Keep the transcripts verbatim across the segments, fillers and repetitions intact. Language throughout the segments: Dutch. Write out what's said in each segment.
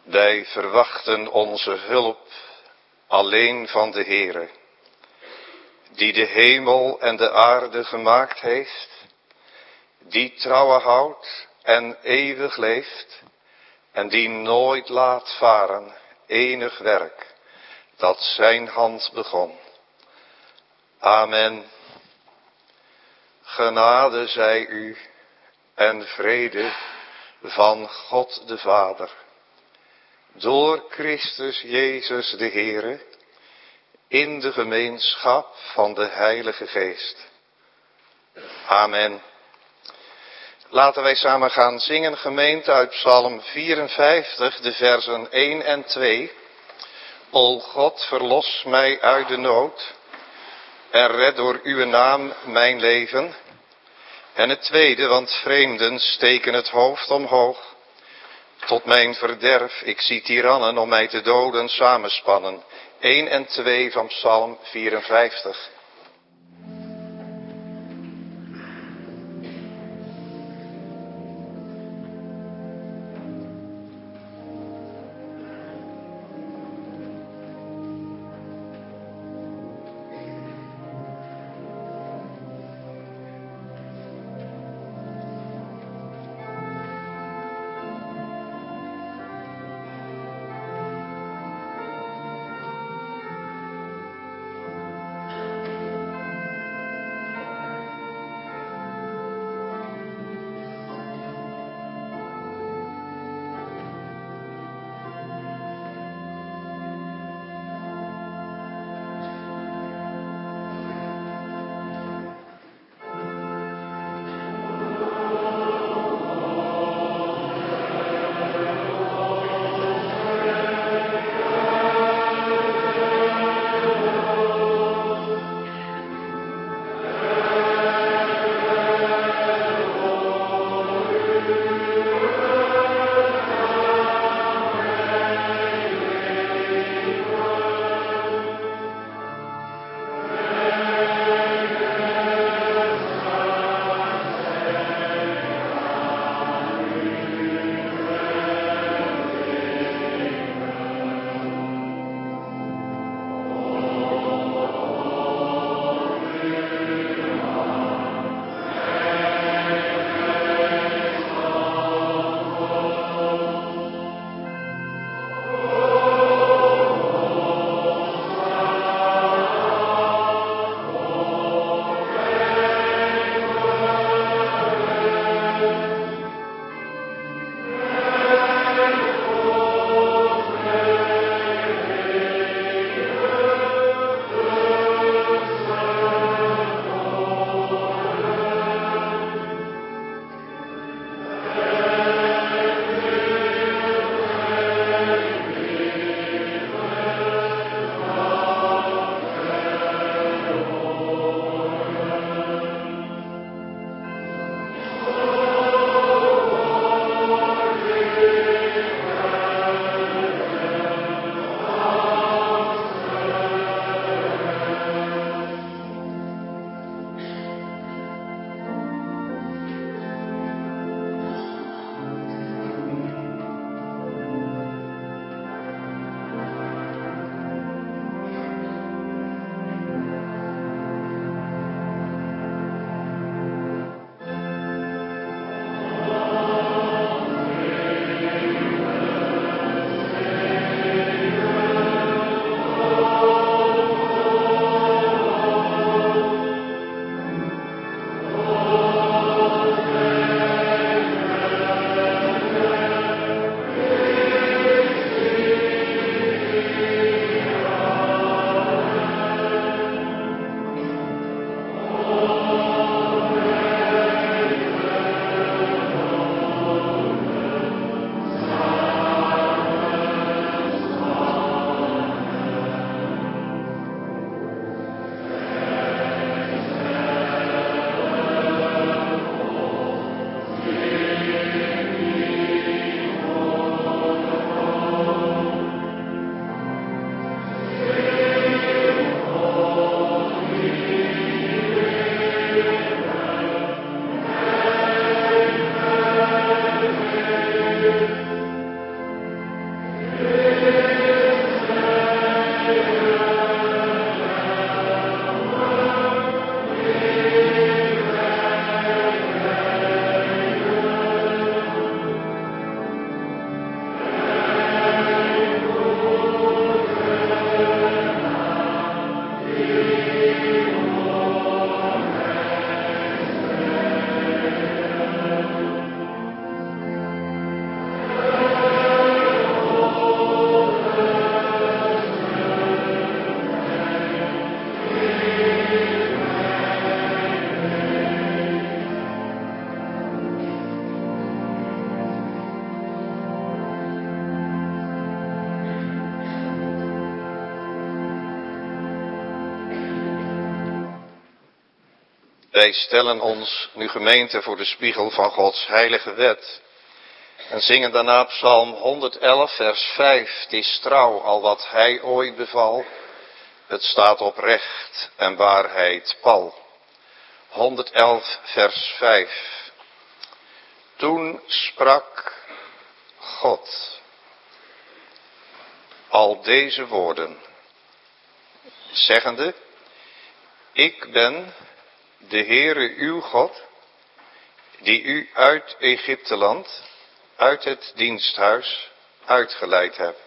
Wij verwachten onze hulp alleen van de Heere, die de hemel en de aarde gemaakt heeft, die trouwe houdt en eeuwig leeft, en die nooit laat varen enig werk dat zijn hand begon. Amen. Genade zij u en vrede van God de Vader, door Christus Jezus de Heere, in de gemeenschap van de Heilige Geest. Amen. Laten wij samen gaan zingen, gemeente, uit Psalm vierenvijftig, de versen één en twee. O God, verlos mij uit de nood en red door uw naam mijn leven. En het tweede, want vreemden steken het hoofd omhoog. Tot mijn verderf, ik zie tirannen om mij te doden samenspannen. één en twee van Psalm vierenvijftig. Wij stellen ons nu gemeente voor de spiegel van Gods heilige wet. En zingen daarna Psalm honderd-elf vers vijf. Het is trouw al wat hij ooit beval. Het staat op recht en waarheid pal. honderd-elf vers vijf. Toen sprak God al deze woorden, zeggende: Ik ben de Heere uw God, die u uit Egypteland, uit het diensthuis, uitgeleid heb.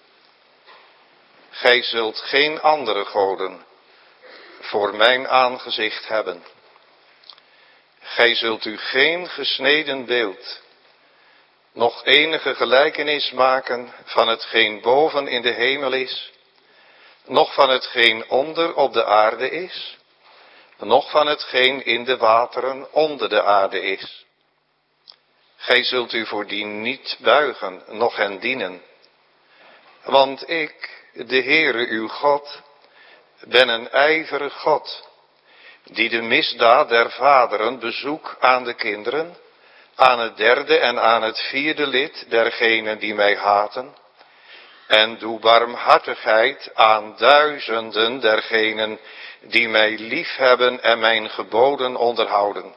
Gij zult geen andere goden voor mijn aangezicht hebben. Gij zult u geen gesneden beeld, nog enige gelijkenis maken van hetgeen boven in de hemel is, noch van hetgeen onder op de aarde is, noch van hetgeen in de wateren onder de aarde is. Gij zult u voor die niet buigen, noch hen dienen. Want ik, de Heere uw God, ben een ijverig God, die de misdaad der vaderen bezoek aan de kinderen, aan het derde en aan het vierde lid dergenen die mij haten, en doe barmhartigheid aan duizenden dergenen die mij liefhebben en mijn geboden onderhouden.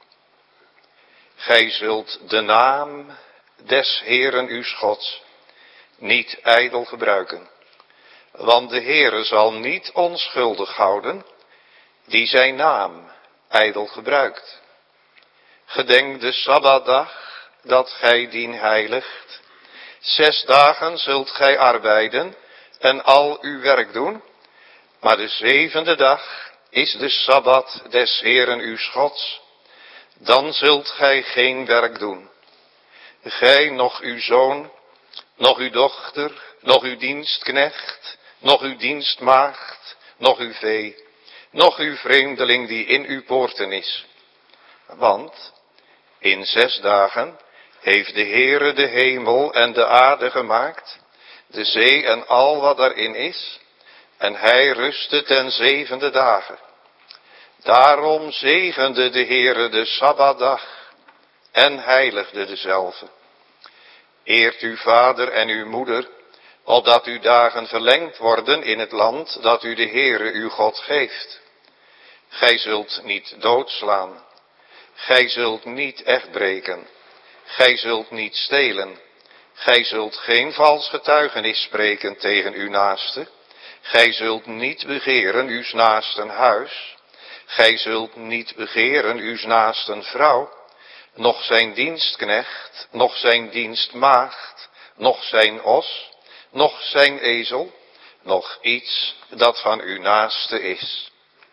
Gij zult de naam des Heeren uws Gods niet ijdel gebruiken, want de Heere zal niet onschuldig houden die zijn naam ijdel gebruikt. Gedenk de Sabbatdag, dat gij dien heiligt. Zes dagen zult gij arbeiden en al uw werk doen, maar de zevende dag is de Sabbat des Heeren uws Gods. Dan zult gij geen werk doen. Gij, noch uw zoon, noch uw dochter, noch uw dienstknecht, noch uw dienstmaagd, noch uw vee, noch uw vreemdeling die in uw poorten is. Want in zes dagen heeft de Heere de hemel en de aarde gemaakt, de zee en al wat daarin is, en hij rustte ten zevende dagen. Daarom zegende de Heere de Sabbatdag en heiligde dezelve. Eert uw vader en uw moeder, opdat uw dagen verlengd worden in het land dat u de Heere uw God geeft. Gij zult niet doodslaan. Gij zult niet echtbreken. Gij zult niet stelen. Gij zult geen vals getuigenis spreken tegen uw naaste. Gij zult niet begeren uws naasten huis. Gij zult niet begeren uws naasten vrouw, noch zijn dienstknecht, noch zijn dienstmaagd, noch zijn os, noch zijn ezel, noch iets dat van uw naaste is.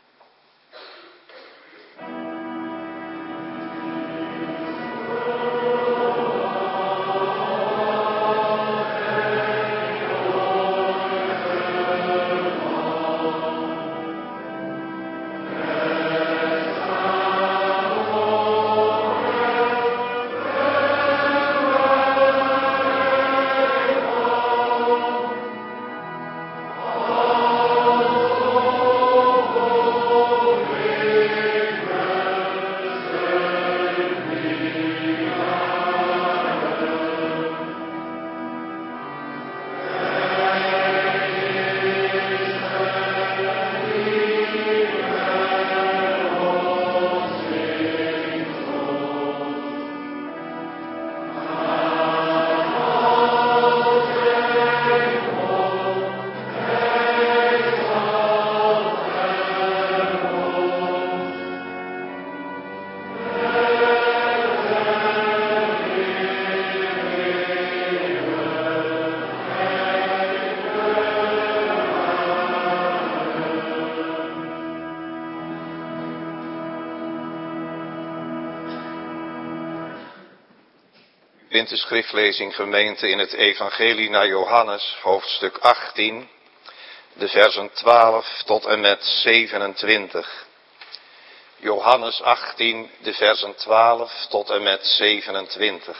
vindt de schriftlezing gemeente in het evangelie naar Johannes, hoofdstuk achttien, de versen twaalf tot en met zevenentwintig. Johannes achttien, de versen twaalf tot en met zevenentwintig.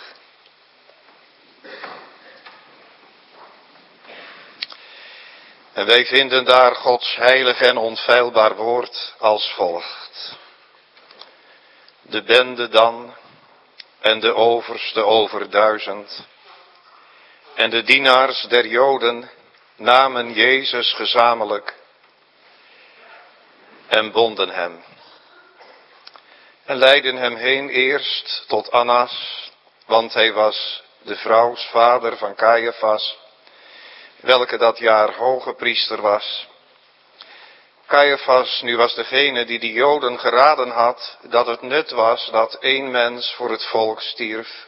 En wij vinden daar Gods heilig en onfeilbaar woord als volgt. De bende dan en de overste over duizend en de dienaars der Joden namen Jezus gezamenlijk en bonden hem. En leidden hem heen eerst tot Annas, want hij was de vrouwsvader van Caiaphas, welke dat jaar hoge priester was. Caiaphas nu was degene die de Joden geraden had dat het nut was dat één mens voor het volk stierf.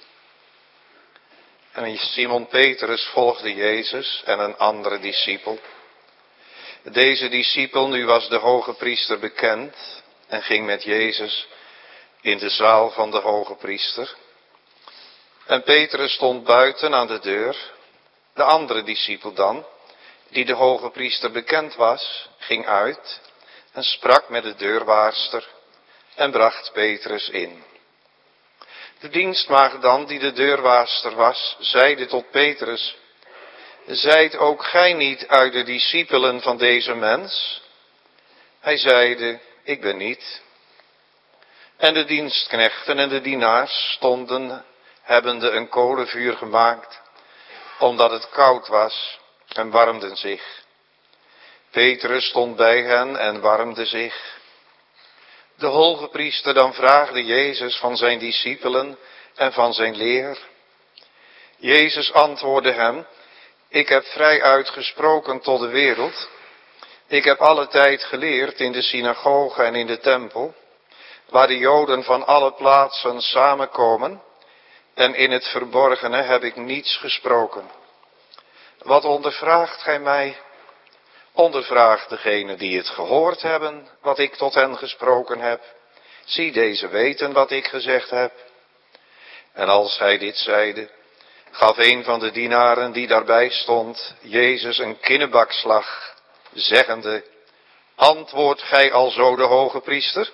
En Simon Petrus volgde Jezus en een andere discipel. Deze discipel nu was de hoge priester bekend en ging met Jezus in de zaal van de hoge priester. En Petrus stond buiten aan de deur. De andere discipel dan, die de hoge priester bekend was, ging uit en sprak met de deurwaarster en bracht Petrus in. De dienstmaagd dan, die de deurwaarster was, zeide tot Petrus: zijt ook gij niet uit de discipelen van deze mens? Hij zeide: ik ben niet. En de dienstknechten en de dienaars stonden, hebbende een kolenvuur gemaakt, omdat het koud was, en warmden zich. Petrus stond bij hen en warmde zich. De hoge priester dan vraagde Jezus van zijn discipelen en van zijn leer. Jezus antwoordde hem: ik heb vrij uitgesproken tot de wereld. Ik heb alle tijd geleerd in de synagoge en in de tempel, waar de Joden van alle plaatsen samenkomen, en in het verborgene heb ik niets gesproken. Wat ondervraagt gij mij? Ondervraag degene die het gehoord hebben, wat ik tot hen gesproken heb. Zie, deze weten wat ik gezegd heb. En als hij dit zeide, gaf een van de dienaren die daarbij stond Jezus een kinnebakslag, zeggende: antwoordt gij alzo de hoge priester?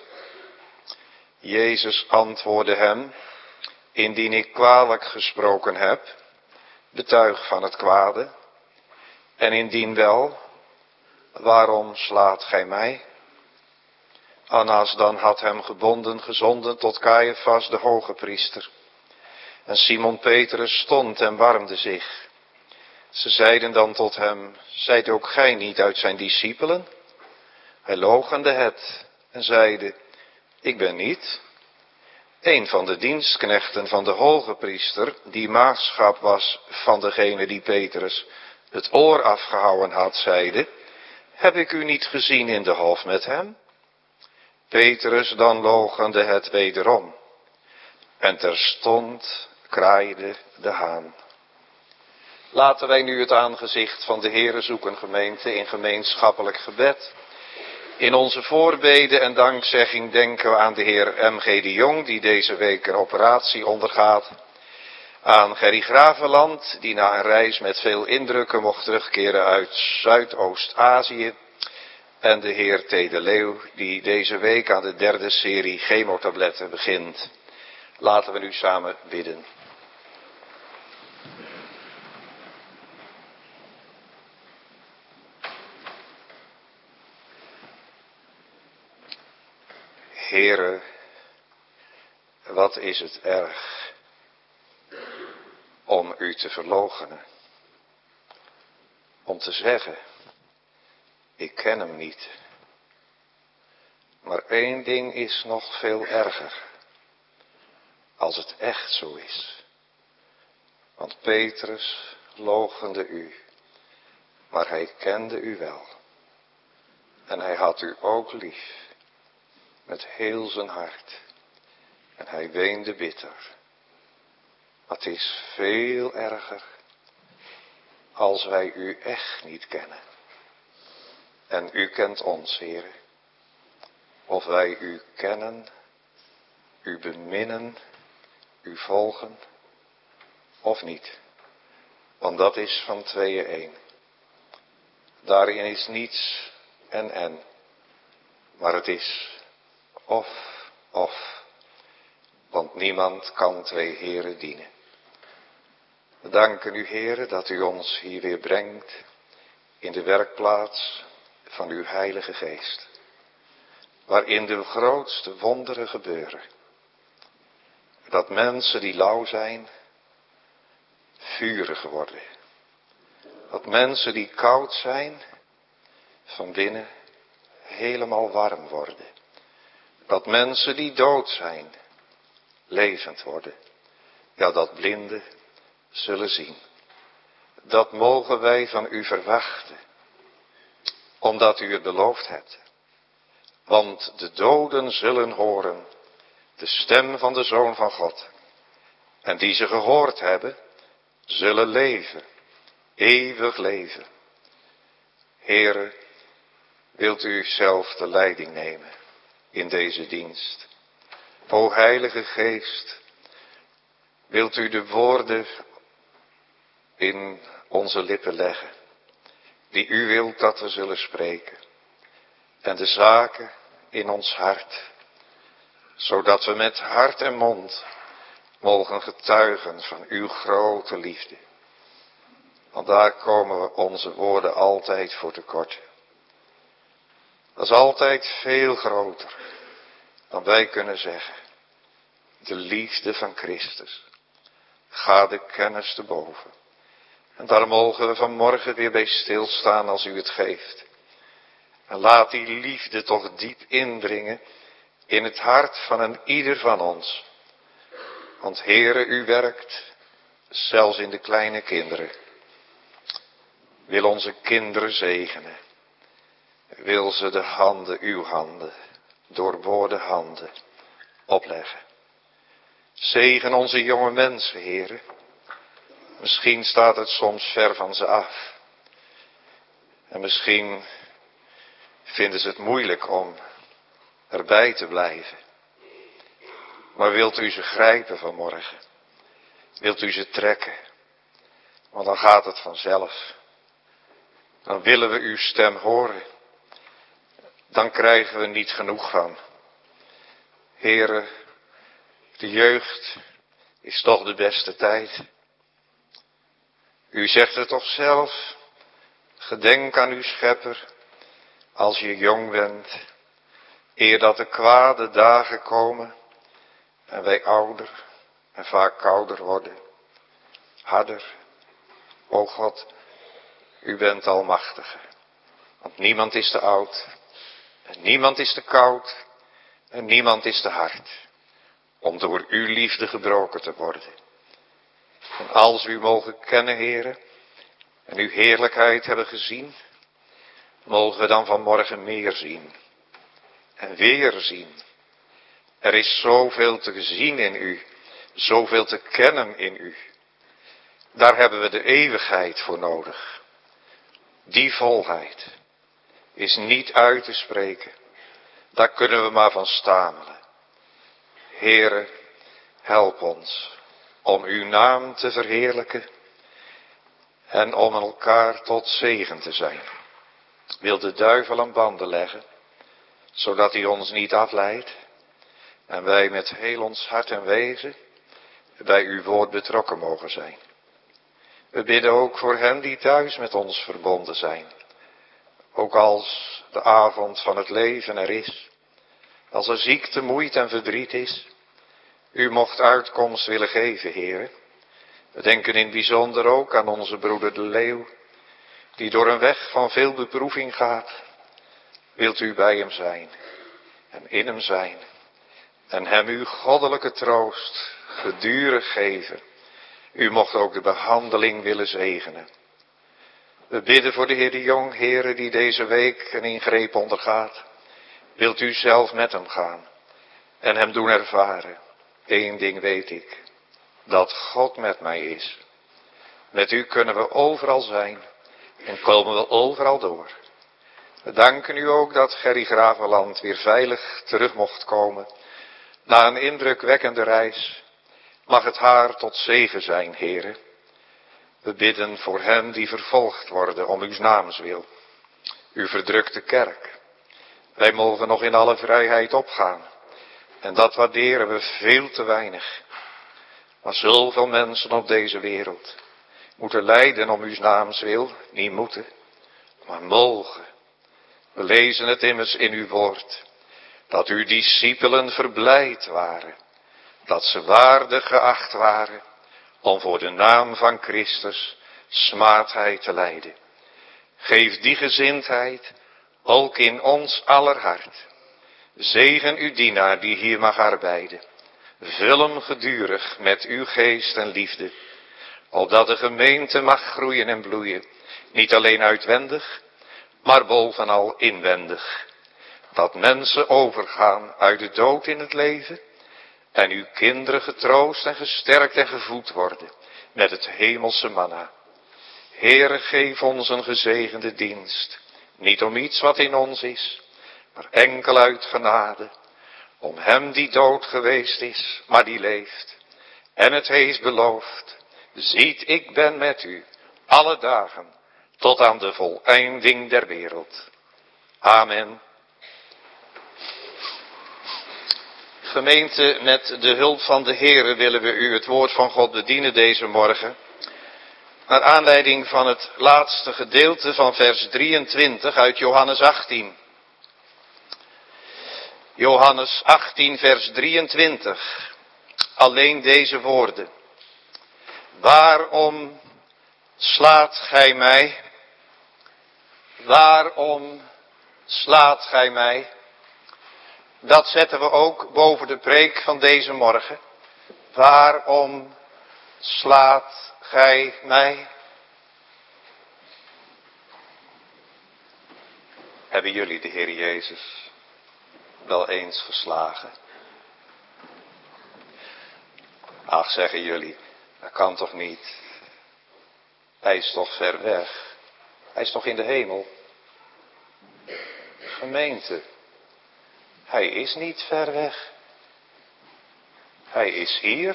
Jezus antwoordde hem: indien ik kwalijk gesproken heb, betuig van het kwade. En indien wel, waarom slaat gij mij? Annas dan had hem gebonden gezonden tot Caiaphas de hoge priester. En Simon Petrus stond en warmde zich. Ze zeiden dan tot hem: zijt ook gij niet uit zijn discipelen? Hij loochende het en zeide: ik ben niet. Een van de dienstknechten van de hoge priester, die maagschap was van degene die Petrus het oor afgehouwen had, zeide: heb ik u niet gezien in de hof met hem? Petrus dan loochende het wederom. En terstond kraaide de haan. Laten wij nu het aangezicht van de Heere zoeken, gemeente, in gemeenschappelijk gebed. In onze voorbeden en dankzegging denken we aan de heer M G de Jong, die deze week een operatie ondergaat. Aan Gerry Graveland, die na een reis met veel indrukken mocht terugkeren uit Zuidoost-Azië. En de heer T. de Leeuw, die deze week aan de derde serie chemotabletten begint. Laten we nu samen bidden. Heere, wat is het erg om u te verloochenen. Om te zeggen: ik ken hem niet. Maar één ding is nog veel erger. Als het echt zo is. Want Petrus loochende u, maar hij kende u wel. En hij had u ook lief. Met heel zijn hart. En hij weende bitter. Het is veel erger als wij u echt niet kennen. En u kent ons, Heere. Of wij u kennen, u beminnen, u volgen, of niet. Want dat is van tweeën één. Daarin is niets en en. Maar het is of, of. Want niemand kan twee heren dienen. We danken u, Heere, dat u ons hier weer brengt in de werkplaats van uw Heilige Geest. Waarin de grootste wonderen gebeuren. dat mensen die lauw zijn, vurig worden. Dat mensen die koud zijn, van binnen helemaal warm worden. Dat mensen die dood zijn, levend worden. Ja, dat blinden zullen zien. Dat mogen wij van u verwachten, omdat u het beloofd hebt. Want de doden zullen horen de stem van de Zoon van God. En die ze gehoord hebben, zullen leven, eeuwig leven. Heere, wilt u zelf de leiding nemen in deze dienst. O Heilige Geest, wilt u de woorden in onze lippen leggen, die u wilt dat we zullen spreken. En de zaken in ons hart, zodat we met hart en mond mogen getuigen van uw grote liefde. Want daar komen we onze woorden altijd voor tekort. Dat is altijd veel groter dan wij kunnen zeggen. De liefde van Christus gaat de kennis te boven. En daar mogen we vanmorgen weer bij stilstaan als u het geeft. En laat die liefde toch diep indringen in het hart van een ieder van ons. Want Heere, u werkt zelfs in de kleine kinderen. Wil onze kinderen zegenen. Wil ze de handen, uw handen, doorboorde handen, opleggen. Zegen onze jonge mensen, Heere. Misschien staat het soms ver van ze af. En misschien vinden ze het moeilijk om erbij te blijven. Maar wilt u ze grijpen vanmorgen? Wilt u ze trekken? Want dan gaat het vanzelf. Dan willen we uw stem horen. Dan krijgen we niet genoeg van. Heere, de jeugd is toch de beste tijd. U zegt het toch zelf. Gedenk aan uw schepper als je jong bent. Eer dat de kwade dagen komen. En wij ouder en vaak kouder worden. Harder. O God, u bent almachtige. Want niemand is te oud. En niemand is te koud. En niemand is te hard. Om door uw liefde gebroken te worden. En als we u mogen kennen, Heere. En uw heerlijkheid hebben gezien. Mogen we dan vanmorgen meer zien. En weer zien. Er is zoveel te zien in u. Zoveel te kennen in u. Daar hebben we de eeuwigheid voor nodig. Die volheid is niet uit te spreken. Daar kunnen we maar van stamelen. Heere, help ons om uw naam te verheerlijken en om elkaar tot zegen te zijn. Wil de duivel aan banden leggen, zodat hij ons niet afleidt en wij met heel ons hart en wezen bij uw woord betrokken mogen zijn. We bidden ook voor hen die thuis met ons verbonden zijn. Ook als de avond van het leven er is. Als er ziekte, moeite en verdriet is. U mocht uitkomst willen geven, Heere. We denken in het bijzonder ook aan onze broeder de Leeuw. Die door een weg van veel beproeving gaat. Wilt u bij hem zijn. En in hem zijn. En hem uw goddelijke troost gedurig geven. U mocht ook de behandeling willen zegenen. We bidden voor de Heer de Jong, Heere, die deze week een ingreep ondergaat. Wilt u zelf met hem gaan en hem doen ervaren. Eén ding weet ik, dat God met mij is. Met u kunnen we overal zijn en komen we overal door. We danken u ook dat Gerry Graveland weer veilig terug mocht komen. Na een indrukwekkende reis mag het haar tot zegen zijn, Heere. We bidden voor hen die vervolgd worden om uw naams wil. Uw verdrukte kerk. Wij mogen nog in alle vrijheid opgaan. En dat waarderen we veel te weinig. Maar zoveel mensen op deze wereld moeten lijden om uw naams wil. Niet moeten, maar mogen. We lezen het immers in uw woord. Dat uw discipelen verblijd waren dat ze waardig geacht waren om voor de naam van Christus smaadheid te lijden. Geef die gezindheid ook in ons aller hart. Zegen uw dienaar die hier mag arbeiden. Vul hem gedurig met uw geest en liefde, opdat de gemeente mag groeien en bloeien, niet alleen uitwendig, maar bovenal inwendig. Dat mensen overgaan uit de dood in het leven en uw kinderen getroost en gesterkt en gevoed worden met het hemelse manna. Heere, geef ons een gezegende dienst, niet om iets wat in ons is, maar enkel uit genade, om hem die dood geweest is, maar die leeft, en het heeft beloofd, ziet, ik ben met u, alle dagen, tot aan de voleinding der wereld. Amen. Gemeente, met de hulp van de Heere willen we u het woord van God bedienen deze morgen, naar aanleiding van het laatste gedeelte van vers drieëntwintig uit Johannes achttien. Johannes achttien, vers drieëntwintig. Alleen deze woorden. Waarom slaat gij mij? Waarom slaat gij mij? Dat zetten we ook boven de preek van deze morgen. Waarom slaat gij mij? Hebben jullie de Heer Jezus wel eens geslagen? Ach, zeggen jullie, dat kan toch niet? Hij is toch ver weg? Hij is toch in de hemel? Gemeente, hij is niet ver weg. Hij is hier.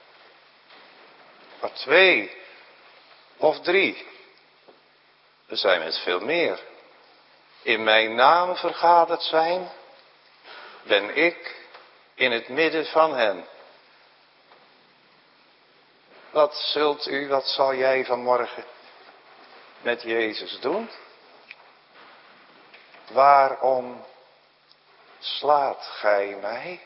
Maar twee of drie, we zijn met veel meer. In mijn naam vergaderd zijn, ben ik in het midden van hen. Wat zult u, wat zal jij vanmorgen met Jezus doen? Waarom slaat gij mij?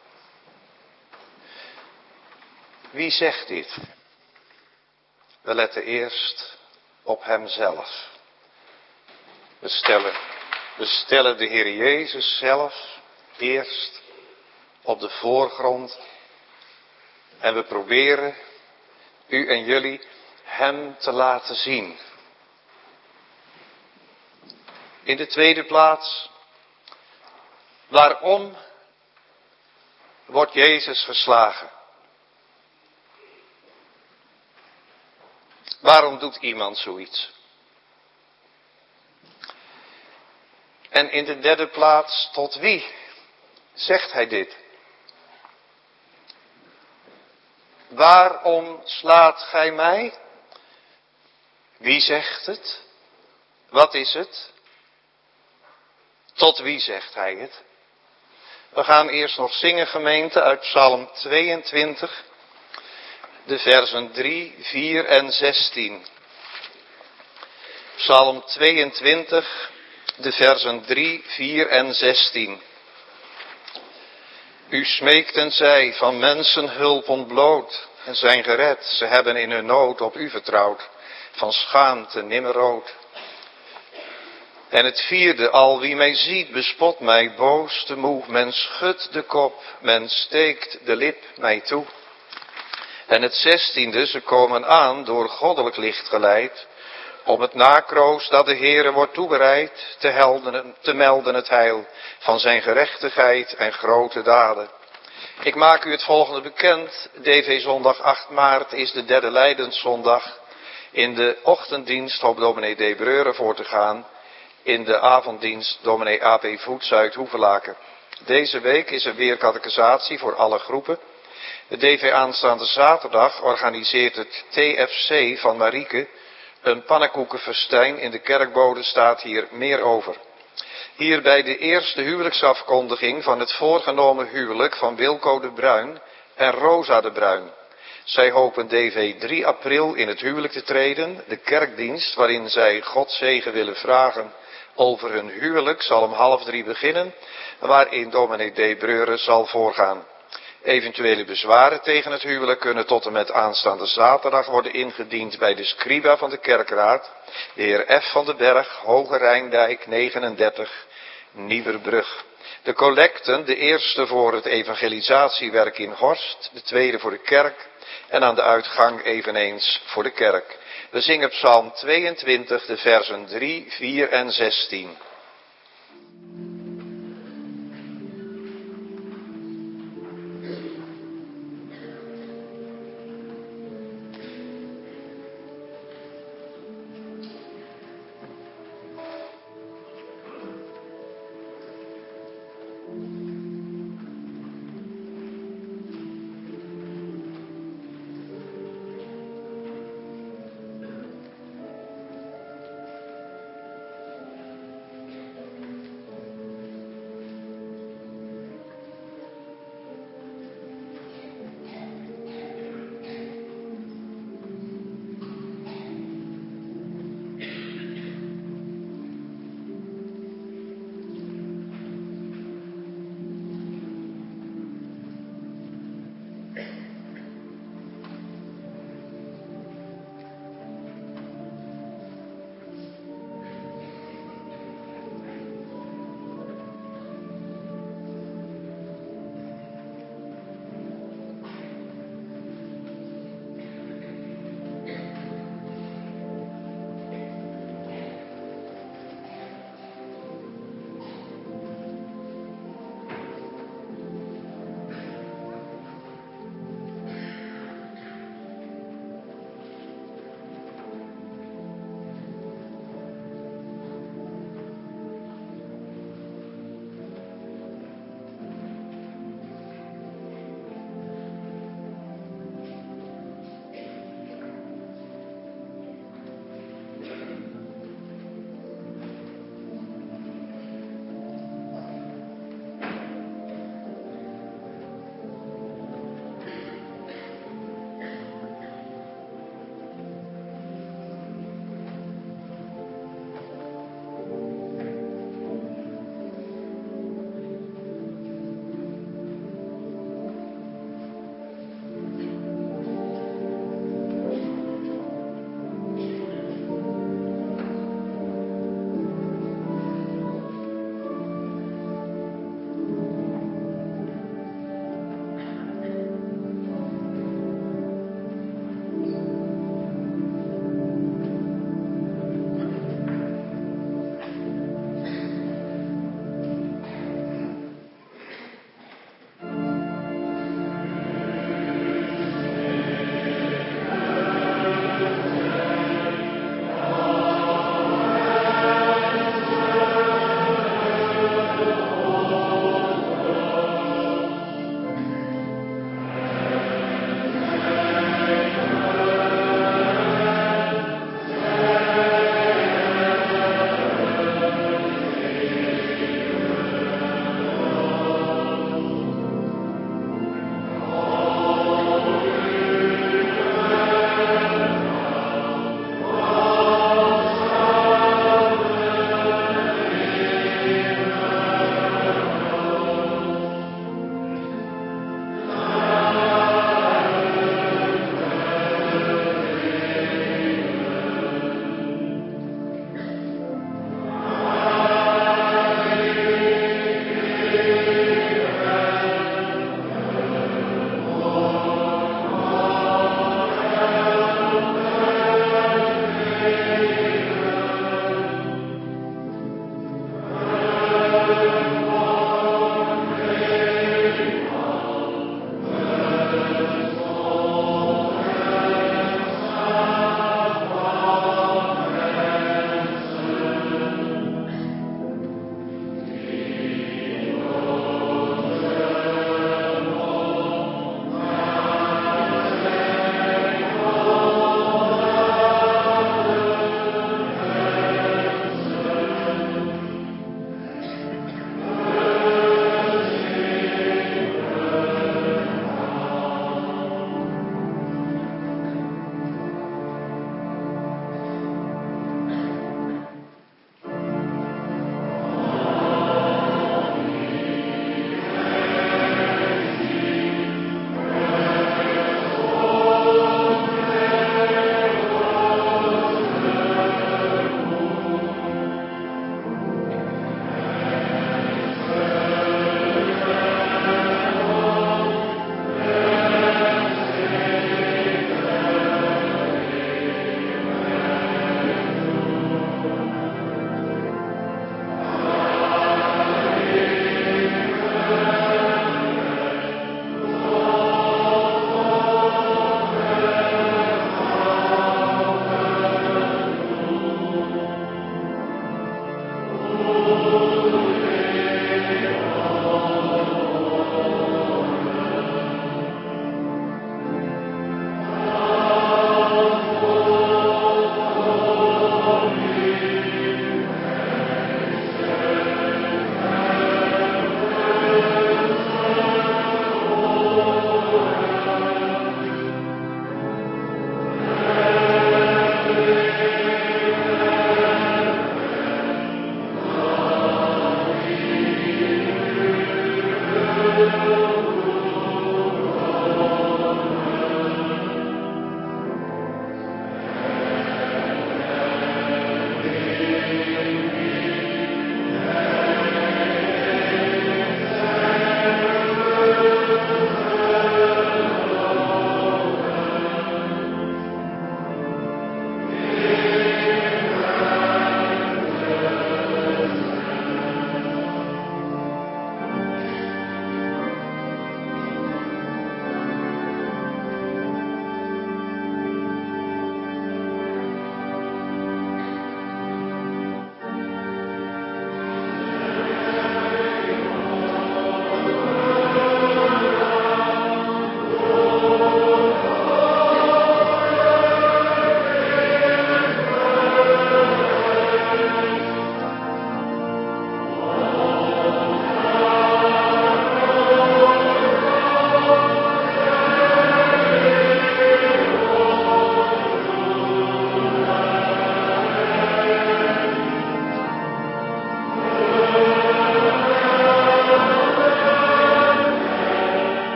Wie zegt dit? We letten eerst op hemzelf. We stellen, we stellen de Heer Jezus zelf eerst op de voorgrond. En we proberen u en jullie hem te laten zien. In de tweede plaats, waarom wordt Jezus geslagen? Waarom doet iemand zoiets? En in de derde plaats, tot wie zegt hij dit? Waarom slaat gij mij? Wie zegt het? Wat is het? Tot wie zegt hij het? We gaan eerst nog zingen, gemeente, uit Psalm tweeëntwintig, de versen drie, vier en zestien. Psalm tweeëntwintig, de versen drie, vier en zestien. U smeekt en zij van mensen hulp ontbloot en zijn gered. Ze hebben in hun nood op u vertrouwd, van schaamte nimmer rood. En het vierde, al wie mij ziet bespot mij boos te moe. Men schudt de kop, men steekt de lip mij toe. En het zestiende, ze komen aan door goddelijk licht geleid, om het nakroost dat de Heere wordt toebereid, te, helden, te melden het heil van zijn gerechtigheid en grote daden. Ik maak u het volgende bekend. D V zondag acht maart is de derde lijdenszondag. In de ochtenddienst hoopt dominee D. Breuren voor te gaan. In de avonddienst dominee A P Voet Zuid-Hoevelaken. Deze week is er weer catechisatie voor alle groepen. De D V aanstaande zaterdag organiseert het T F C van Marieke een pannenkoekenfestijn. In de kerkbode staat hier meer over. Hier bij de eerste huwelijksafkondiging van het voorgenomen huwelijk van Wilco de Bruin en Rosa de Bruin. Zij hopen D V drie april in het huwelijk te treden. De kerkdienst waarin zij God zegen willen vragen over hun huwelijk zal om half drie beginnen, waarin dominee D. Breuren zal voorgaan. Eventuele bezwaren tegen het huwelijk kunnen tot en met aanstaande zaterdag worden ingediend bij de scriba van de kerkraad, de heer F. van den Berg, Hoge Rijndijk negenendertig, Nieuwerbrug. De collecten, de eerste voor het evangelisatiewerk in Horst, de tweede voor de kerk en aan de uitgang eveneens voor de kerk. We zingen Psalm tweeëntwintig, de versen drie, vier en zestien.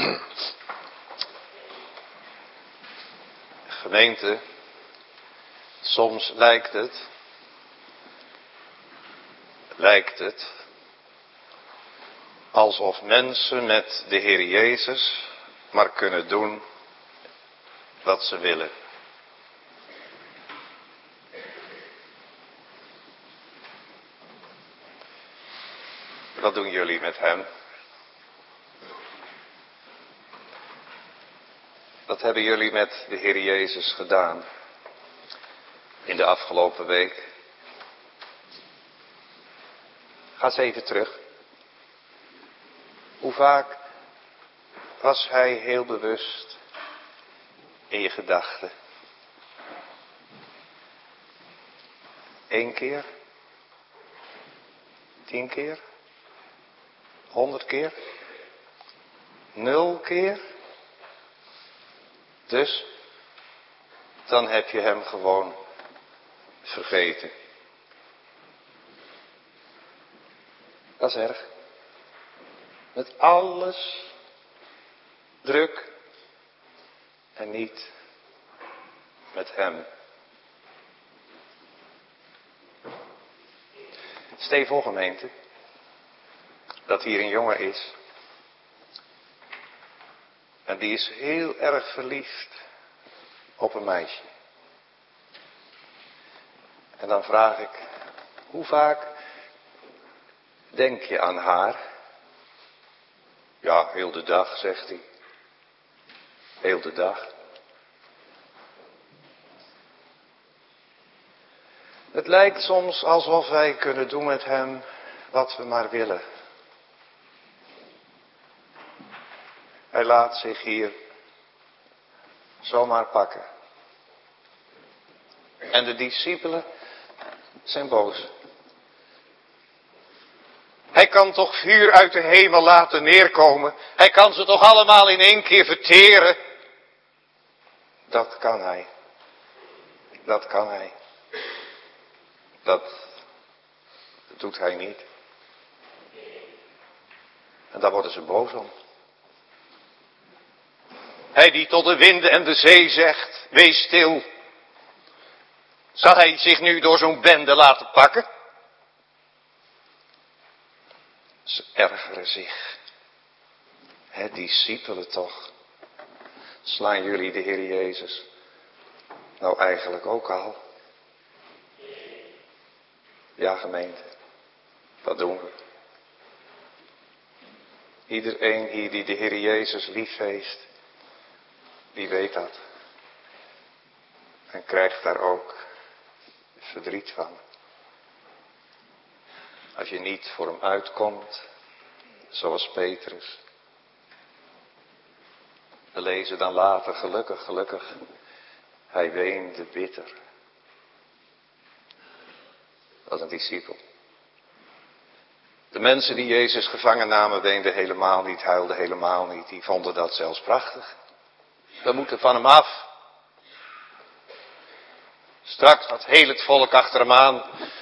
Gemeente, soms lijkt het, lijkt het, alsof mensen met de Heer Jezus maar kunnen doen wat ze willen. Wat doen jullie met hem? Wat hebben jullie met de Heer Jezus gedaan in de afgelopen week? Ga eens even terug. Hoe vaak was hij heel bewust in je gedachten? Eén keer? Tien keer? Honderd keer? Nul keer? Dus, dan heb je hem gewoon vergeten. Dat is erg. Met alles druk en niet met hem. Stel je voor, gemeente, dat hier een jongen is. En die is heel erg verliefd op een meisje. En dan vraag ik, hoe vaak denk je aan haar? Ja, heel de dag, zegt hij. Heel de dag. Het lijkt soms alsof wij kunnen doen met hem wat we maar willen. Hij laat zich hier zomaar pakken. En de discipelen zijn boos. Hij kan toch vuur uit de hemel laten neerkomen. Hij kan ze toch allemaal in één keer verteren. Dat kan hij. Dat kan hij. Dat, dat doet hij niet. En daar worden ze boos om. Hij die tot de winden en de zee zegt, wees stil. Zal hij zich nu door zo'n bende laten pakken? Ze ergeren zich. Het discipelen toch. Slaan jullie de Heer Jezus nou eigenlijk ook al? Ja, gemeente, dat doen we. Iedereen hier die de Heer Jezus lief heeft, die weet dat. En krijgt daar ook verdriet van. Als je niet voor hem uitkomt, zoals Petrus. We lezen dan later, gelukkig, gelukkig, hij weende bitter. Dat was een discipel. De mensen die Jezus gevangen namen weenden helemaal niet, huilden helemaal niet. Die vonden dat zelfs prachtig. We moeten van hem af. Straks gaat heel het volk achter hem aan.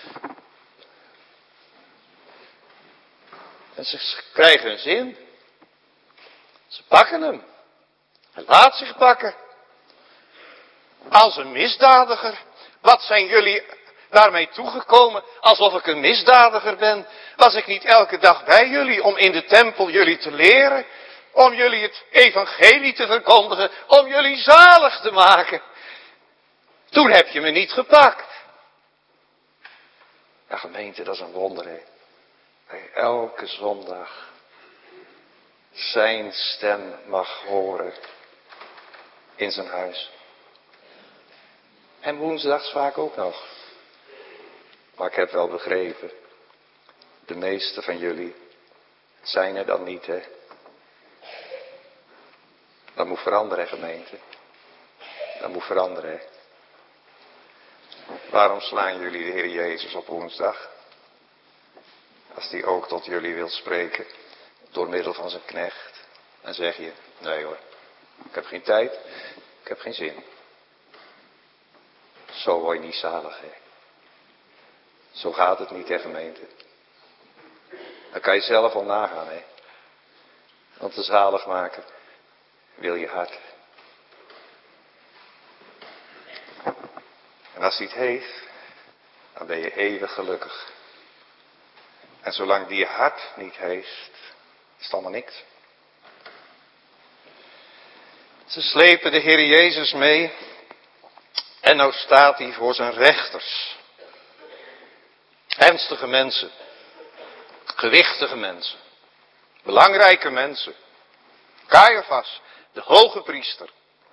En ze krijgen hun zin. Ze pakken hem. Hij laat zich pakken. Als een misdadiger. Wat zijn jullie naar mij toegekomen alsof ik een misdadiger ben? Was ik niet elke dag bij jullie om in de tempel jullie te leren? Om jullie het evangelie te verkondigen? Om jullie zalig te maken? Toen heb je me niet gepakt. Ja, gemeente, dat is een wonder, hè. Bij elke zondag zijn stem mag horen in zijn huis. En woensdags vaak ook nog. Maar ik heb wel begrepen, de meeste van jullie zijn er dan niet, hè. Dat moet veranderen, gemeente. Dat moet veranderen. Waarom slaan jullie de Heer Jezus op woensdag? Als die ook tot jullie wil spreken, door middel van zijn knecht. Dan zeg je, nee hoor, ik heb geen tijd, ik heb geen zin. Zo word je niet zalig, hè. Zo gaat het niet, hè, gemeente. Dan kan je zelf al nagaan, hè. Want de zalig maken, wil je hart. En als hij het heeft, dan ben je eeuwig gelukkig. En zolang die je hart niet heeft, is het allemaal niks. Ze slepen de Heer Jezus mee en nou staat hij voor zijn rechters. Ernstige mensen, gewichtige mensen, belangrijke mensen. Caiaphas, de hoge priester.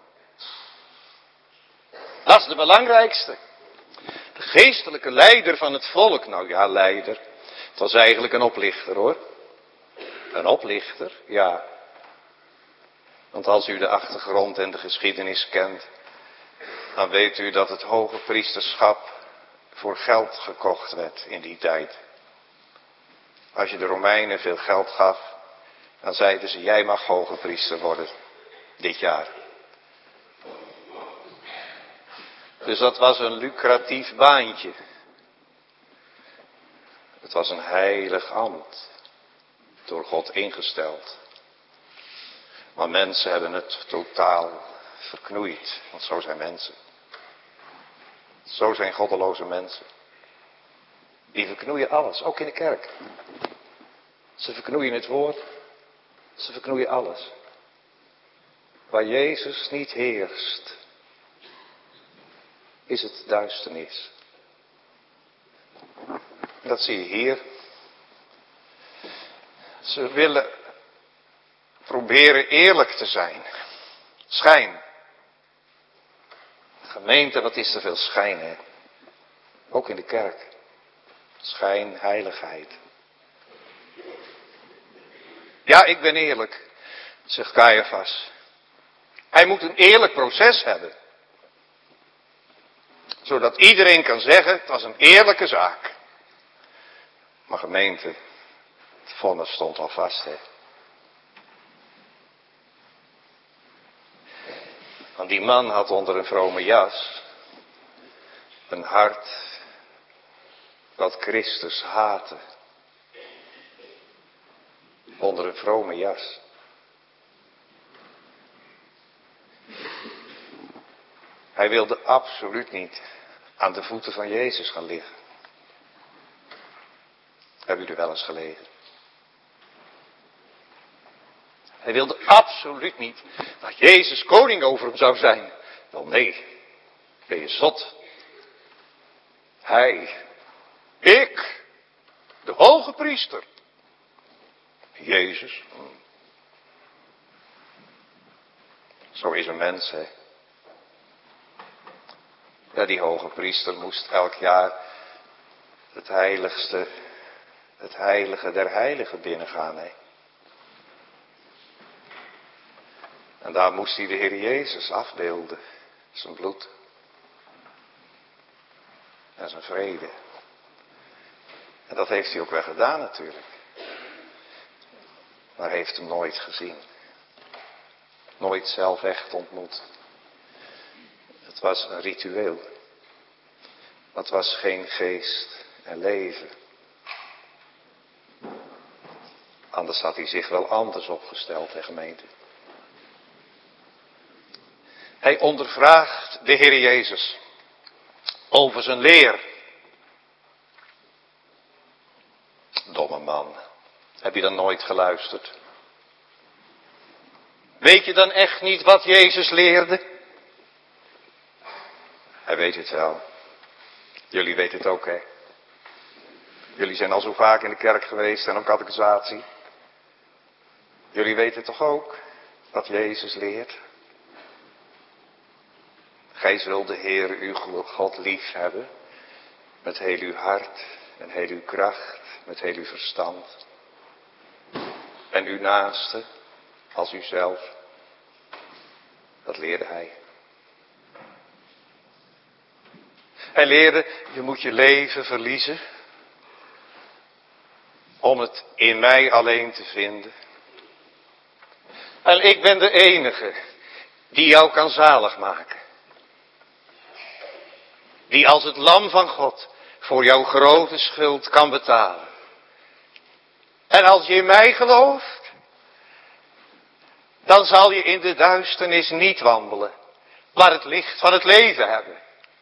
Dat is de belangrijkste. De geestelijke leider van het volk. Nou ja, leider. Het was eigenlijk een oplichter hoor. Een oplichter, ja. Want als u de achtergrond en de geschiedenis kent, dan weet u dat het hoge priesterschap voor geld gekocht werd in die tijd. Als je de Romeinen veel geld gaf, dan zeiden ze, jij mag hoge priester worden dit jaar. Dus dat was een lucratief baantje. Het was een heilig ambt, door God ingesteld. Maar mensen hebben het totaal verknoeid, want zo zijn mensen. Zo zijn goddeloze mensen. Die verknoeien alles, ook in de kerk. Ze verknoeien het woord, ze verknoeien alles. Waar Jezus niet heerst, is het duisternis. Dat zie je hier. Ze willen proberen eerlijk te zijn. Schijn. Gemeente, wat is er veel schijn, hè? Ook in de kerk. Schijn, heiligheid. Ja, ik ben eerlijk, zegt Caiaphas. Hij moet een eerlijk proces hebben. Zodat iedereen kan zeggen, het was een eerlijke zaak. Maar gemeente, het vonnis stond al vast, hè. Want die man had onder een vrome jas een hart dat Christus haatte. Onder een vrome jas. Hij wilde absoluut niet aan de voeten van Jezus gaan liggen. Hebben jullie wel eens gelegen? Hij wilde absoluut niet dat Jezus koning over hem zou zijn. Wel nee, ben je zot. Hij, ik, de hoge priester. Jezus. Zo is een mens, hè. Ja, die hoge priester moest elk jaar het heiligste, het heilige der heiligen binnengaan, hè. En daar moest hij de Heer Jezus afbeelden. Zijn bloed. En zijn vrede. En dat heeft hij ook wel gedaan natuurlijk. Maar hij heeft hem nooit gezien. Nooit zelf echt ontmoet. Het was een ritueel. Het was geen geest en leven. Anders had hij zich wel anders opgesteld, hè gemeente. Hij ondervraagt de Heer Jezus over zijn leer. Domme man, heb je dan nooit geluisterd? Weet je dan echt niet wat Jezus leerde? Hij weet het wel. Jullie weten het ook, hè? Jullie zijn al zo vaak in de kerk geweest en ook catechisatie. Jullie weten toch ook wat Jezus leert? Gij zult de Heer uw God lief hebben, met heel uw hart en heel uw kracht, met heel uw verstand. En uw naaste, als uzelf. Dat leerde hij. Hij leerde, je moet je leven verliezen, om het in mij alleen te vinden. En ik ben de enige die jou kan zalig maken. Die als het lam van God voor jouw grote schuld kan betalen. En als je in mij gelooft, dan zal je in de duisternis niet wandelen, maar het licht van het leven hebben.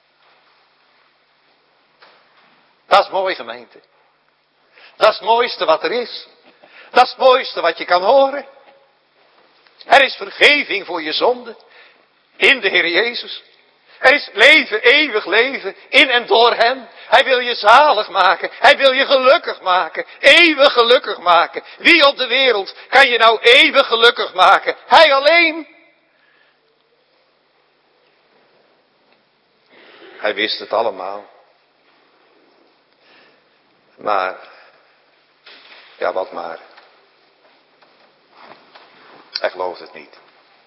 Dat is mooi, gemeente. Dat is het mooiste wat er is. Dat is het mooiste wat je kan horen. Er is vergeving voor je zonde in de Heer Jezus. Er is leven, eeuwig leven in en door hem. Hij wil je zalig maken. Hij wil je gelukkig maken. Eeuwig gelukkig maken. Wie op de wereld kan je nou eeuwig gelukkig maken? Hij alleen. Hij wist het allemaal. Maar, ja wat maar. Hij gelooft het niet.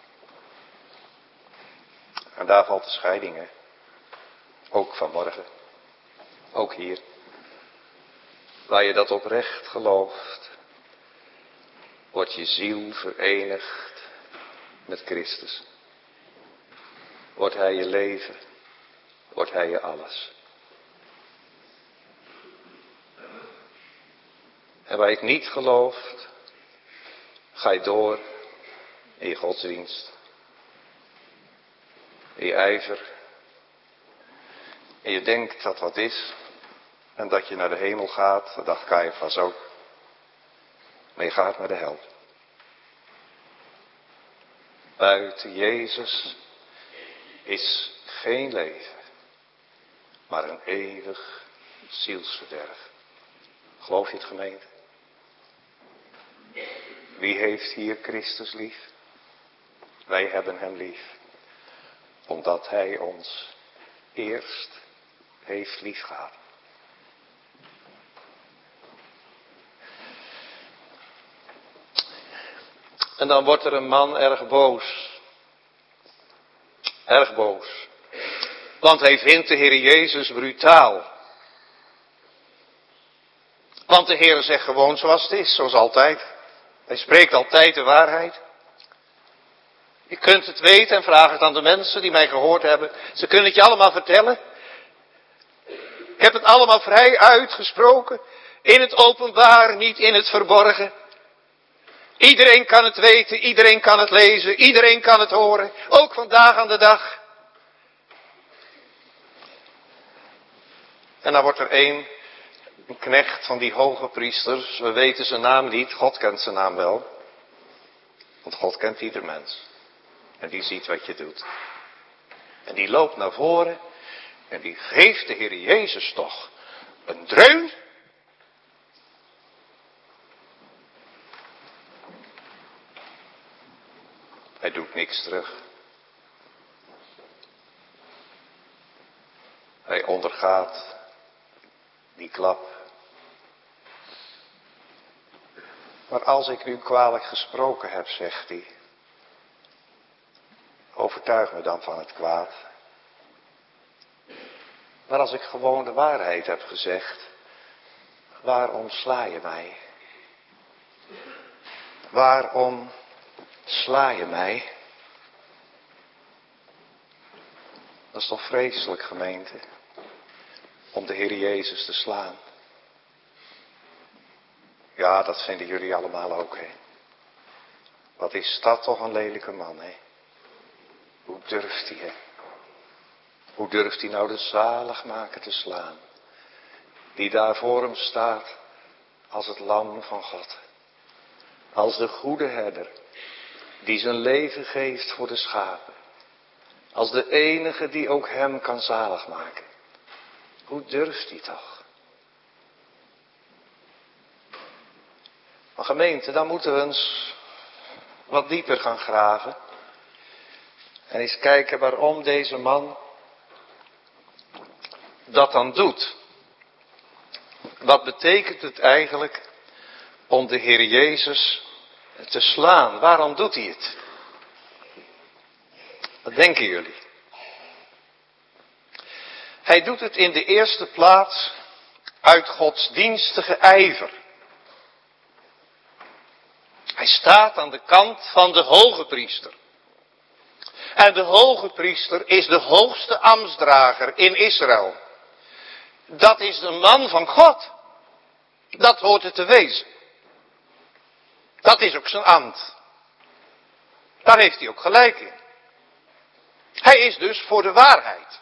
En daar valt de scheiding, hè. Ook vanmorgen. Ook hier. Waar je dat oprecht gelooft, wordt je ziel verenigd met Christus. Wordt hij je leven, wordt hij je alles. En waar je het niet gelooft, ga je door in je godsdienst. In je ijver. En je denkt dat wat is. En dat je naar de hemel gaat. Dat dacht Caiaphas ook. Maar je gaat naar de hel. Buiten Jezus is geen leven. Maar een eeuwig zielsverderf. Geloof je het, gemeente? Wie heeft hier Christus lief? Wij hebben hem lief. Omdat hij ons eerst heeft liefgehad. En dan wordt er een man erg boos. Erg boos. Want hij vindt de Heer Jezus brutaal. Want de Heer zegt gewoon zoals het is, zoals altijd. Hij spreekt altijd de waarheid. Je kunt het weten en vraag het aan de mensen die mij gehoord hebben. Ze kunnen het je allemaal vertellen. Ik heb het allemaal vrij uitgesproken. In het openbaar, niet in het verborgen. Iedereen kan het weten, iedereen kan het lezen, iedereen kan het horen. Ook vandaag aan de dag. En dan wordt er één, een knecht van die hoge priesters. We weten zijn naam niet, God kent zijn naam wel. Want God kent ieder mens. En die ziet wat je doet. En die loopt naar voren. En die geeft de Heer Jezus toch een dreun. Hij doet niks terug. Hij ondergaat die klap. Maar als ik nu kwalijk gesproken heb, zegt hij, overtuig me dan van het kwaad. Maar als ik gewoon de waarheid heb gezegd, waarom sla je mij? Waarom sla je mij? Dat is toch vreselijk, gemeente, om de Heer Jezus te slaan. Ja, dat vinden jullie allemaal ook, hè. Wat is dat toch een lelijke man, hè. Hoe durft hij, hè? Hoe durft hij nou de zaligmaker te slaan? Die daar voor hem staat als het lam van God. Als de goede herder die zijn leven geeft voor de schapen. Als de enige die ook hem kan zalig maken. Hoe durft hij toch? Maar gemeente, dan moeten we eens wat dieper gaan graven. En eens kijken waarom deze man dat dan doet. Wat betekent het eigenlijk om de Heer Jezus te slaan? Waarom doet hij het? Wat denken jullie? Hij doet het in de eerste plaats uit godsdienstige ijver. Hij staat aan de kant van de hoge priester. En de hoge priester is de hoogste ambtsdrager in Israël. Dat is de man van God. Dat hoort het te wezen. Dat is ook zijn ambt. Daar heeft hij ook gelijk in. Hij is dus voor de waarheid.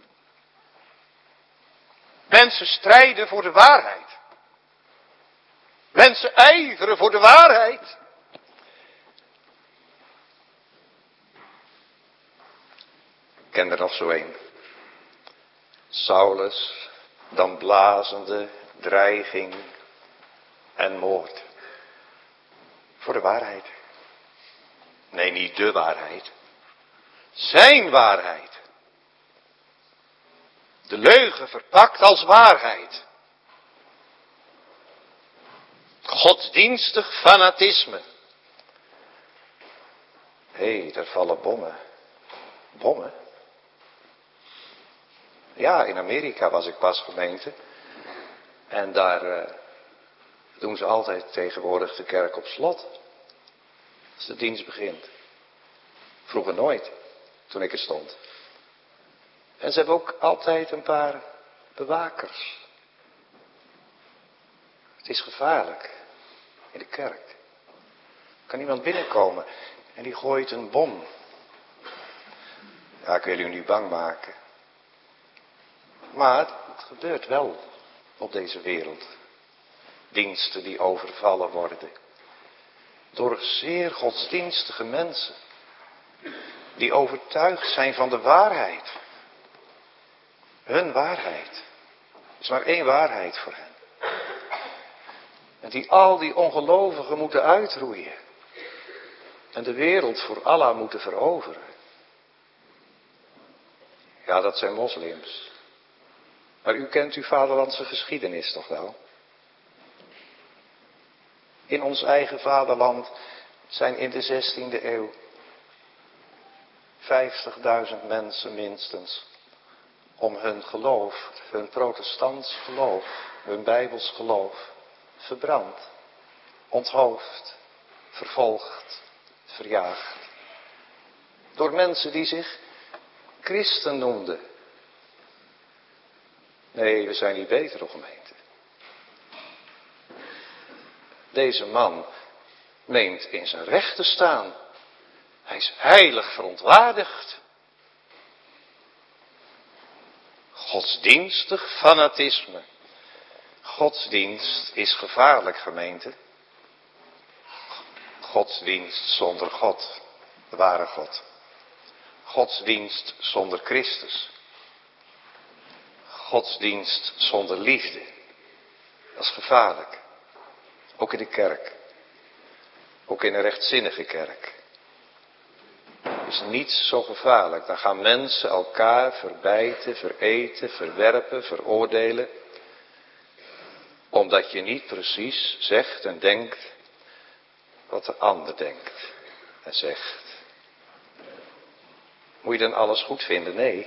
Mensen strijden voor de waarheid. Mensen ijveren voor de waarheid. Ik ken er nog zo een. Saulus, dan blazende, dreiging en moord. Voor de waarheid. Nee, niet de waarheid. Zijn waarheid. De leugen verpakt als waarheid. Godsdienstig fanatisme. Hé, hey, daar vallen bommen. Bommen? Ja, in Amerika was ik pas gemeente. En daar uh, doen ze altijd tegenwoordig de kerk op slot. Als de dienst begint. Vroeger nooit, toen ik er stond. En ze hebben ook altijd een paar bewakers. Het is gevaarlijk in de kerk. Er kan iemand binnenkomen en die gooit een bom. Ja, ik wil u niet bang maken. Maar het gebeurt wel op deze wereld. Diensten die overvallen worden. Door zeer godsdienstige mensen. Die overtuigd zijn van de waarheid. Hun waarheid. Er is maar één waarheid voor hen. En die al die ongelovigen moeten uitroeien. En de wereld voor Allah moeten veroveren. Ja, dat zijn moslims. Maar u kent uw vaderlandse geschiedenis toch wel? In ons eigen vaderland zijn in de zestiende eeuw vijftigduizend mensen minstens om hun geloof, hun protestants geloof, hun bijbels geloof, verbrand, onthoofd, vervolgd, verjaagd. Door mensen die zich christen noemden. Nee, we zijn niet beter, gemeente. Deze man meent in zijn recht te staan. Hij is heilig verontwaardigd. Godsdienstig fanatisme. Godsdienst is gevaarlijk, gemeente. Godsdienst zonder God, de ware God. Godsdienst zonder Christus. Godsdienst zonder liefde. Dat is gevaarlijk. Ook in de kerk. Ook in een rechtzinnige kerk. Er is niets zo gevaarlijk. Dan gaan mensen elkaar verbijten, vereten, verwerpen, veroordelen. Omdat je niet precies zegt en denkt wat de ander denkt en zegt. Moet je dan alles goed vinden? Nee.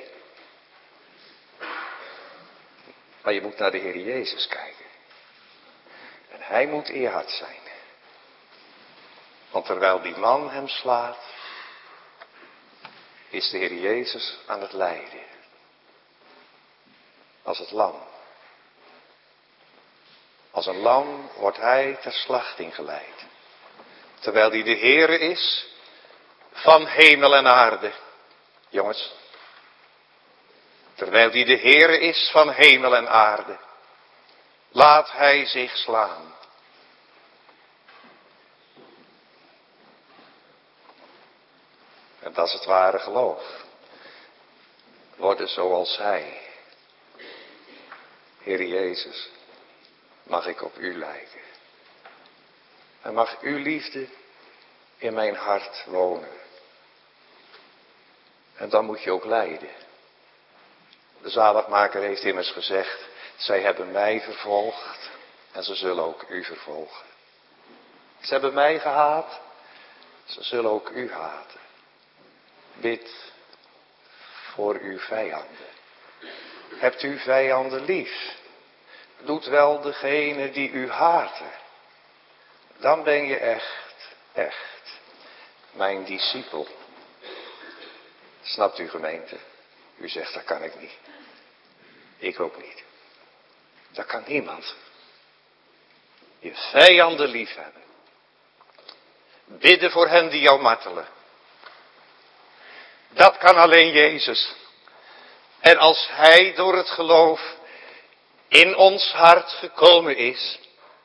Maar je moet naar de Heer Jezus kijken. En hij moet eerhard zijn. Want terwijl die man hem slaat, is de Heer Jezus aan het lijden. Als het lam. Als een lam wordt hij ter slachting geleid. Terwijl hij de Heere is van hemel en aarde. Jongens. Terwijl hij de Heere is van hemel en aarde. Laat hij zich slaan. En dat is het ware geloof. Worden zoals hij. Heer Jezus, mag ik op u lijken. En mag uw liefde in mijn hart wonen. En dan moet je ook lijden. De zaligmaker heeft immers gezegd, zij hebben mij vervolgd en ze zullen ook u vervolgen. Ze hebben mij gehaat, ze zullen ook u haten. Bid voor uw vijanden. Hebt u vijanden lief? Doet wel degene die u haten. Dan ben je echt, echt mijn discipel. Snapt u, gemeente? U zegt, dat kan ik niet. Ik ook niet. Dat kan niemand. Je vijanden lief hebben. Bidden voor hen die jou martelen. Dat kan alleen Jezus. En als Hij door het geloof in ons hart gekomen is,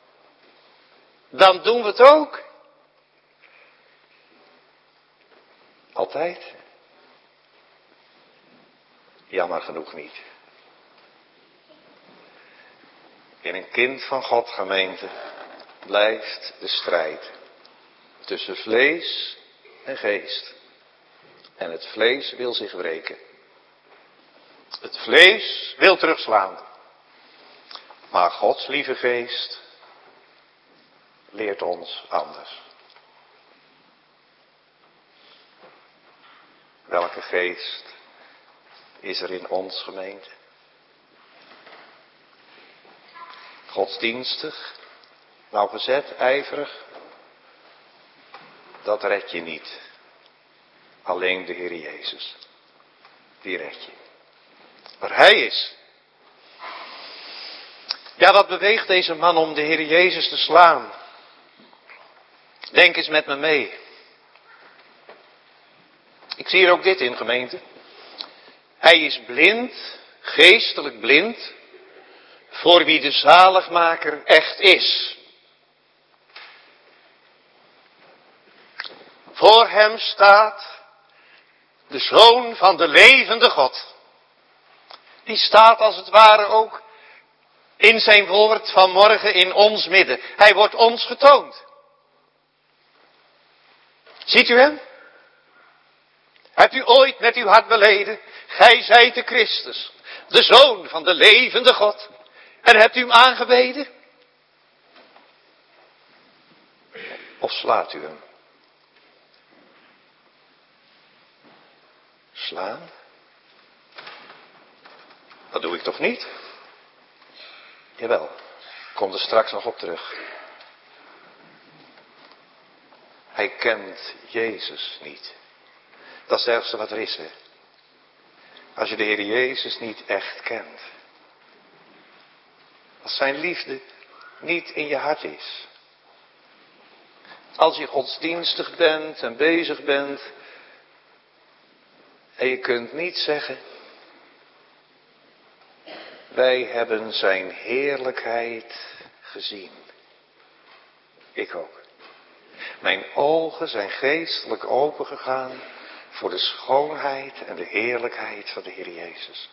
dan doen we het ook. Altijd? Jammer genoeg niet. In een kind van God gemeente blijft de strijd tussen vlees en geest. En het vlees wil zich wreken. Het vlees wil terugslaan. Maar Gods lieve geest leert ons anders. Welke geest is er in ons gemeente? Godsdienstig, nauwgezet, ijverig, dat red je niet. Alleen de Heer Jezus, die red je. Maar Hij is. Ja, wat beweegt deze man om de Heer Jezus te slaan? Denk eens met me mee. Ik zie er ook dit in, gemeente. Hij is blind, geestelijk blind, voor wie de zaligmaker echt is. Voor hem staat de Zoon van de levende God. Die staat als het ware ook in zijn woord vanmorgen in ons midden. Hij wordt ons getoond. Ziet u hem? Hebt u ooit met uw hart beleden, gij zijt de Christus, de Zoon van de levende God. En hebt u hem aangebeden? Of slaat u hem? Slaan? Dat doe ik toch niet? Jawel, ik kom er straks nog op terug. Hij kent Jezus niet. Dat is het ergste wat er is, hè. Als je de Heer Jezus niet echt kent. Als zijn liefde niet in je hart is. Als je godsdienstig bent en bezig bent. En je kunt niet zeggen. Wij hebben zijn heerlijkheid gezien. Ik ook. Mijn ogen zijn geestelijk opengegaan voor de schoonheid en de heerlijkheid van de Heer Jezus.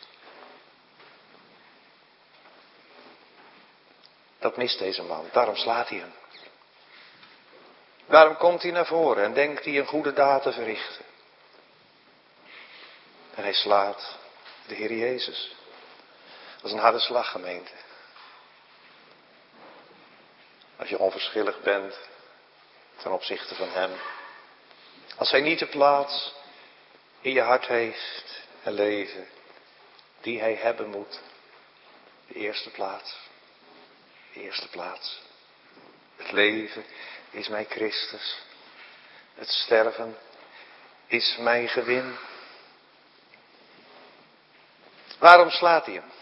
Dat mist deze man, daarom slaat hij hem. Daarom komt hij naar voren en denkt hij een goede daad te verrichten. En hij slaat de Heer Jezus. Dat is een harde slag, gemeente. Als je onverschillig bent ten opzichte van hem. Als hij niet de plaats in je hart heeft en leven die hij hebben moet. De eerste plaats. De eerste plaats. Het leven is mij Christus. Het sterven is mij gewin. Waarom slaat hij hem?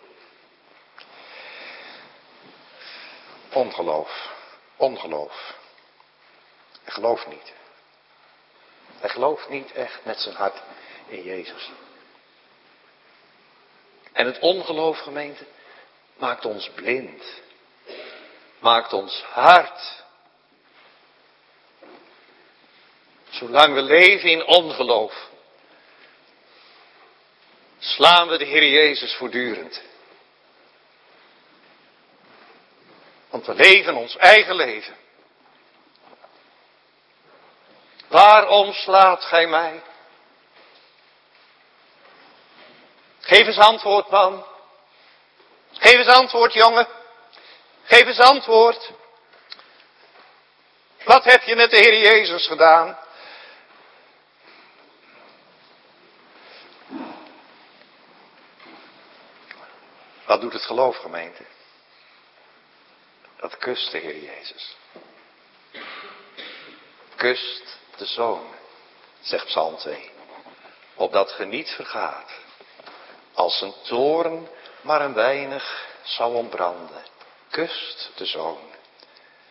Ongeloof. Ongeloof. Hij gelooft niet. Hij gelooft niet echt met zijn hart in Jezus. En het ongeloof, gemeente, maakt ons blind. Maakt ons hard. Zolang we leven in ongeloof, slaan we de Heer Jezus voortdurend. Want we leven ons eigen leven. Waarom slaat gij mij? Geef eens antwoord, man. Geef eens antwoord, jongen. Geef eens antwoord. Wat heb je met de Heer Jezus gedaan? Wat doet het geloof, gemeente? Dat kust de Heer Jezus. Kust de Zoon, zegt Psalm twee. Opdat ge niet vergaat. Als een toorn maar een weinig zou ontbranden. Kust de Zoon.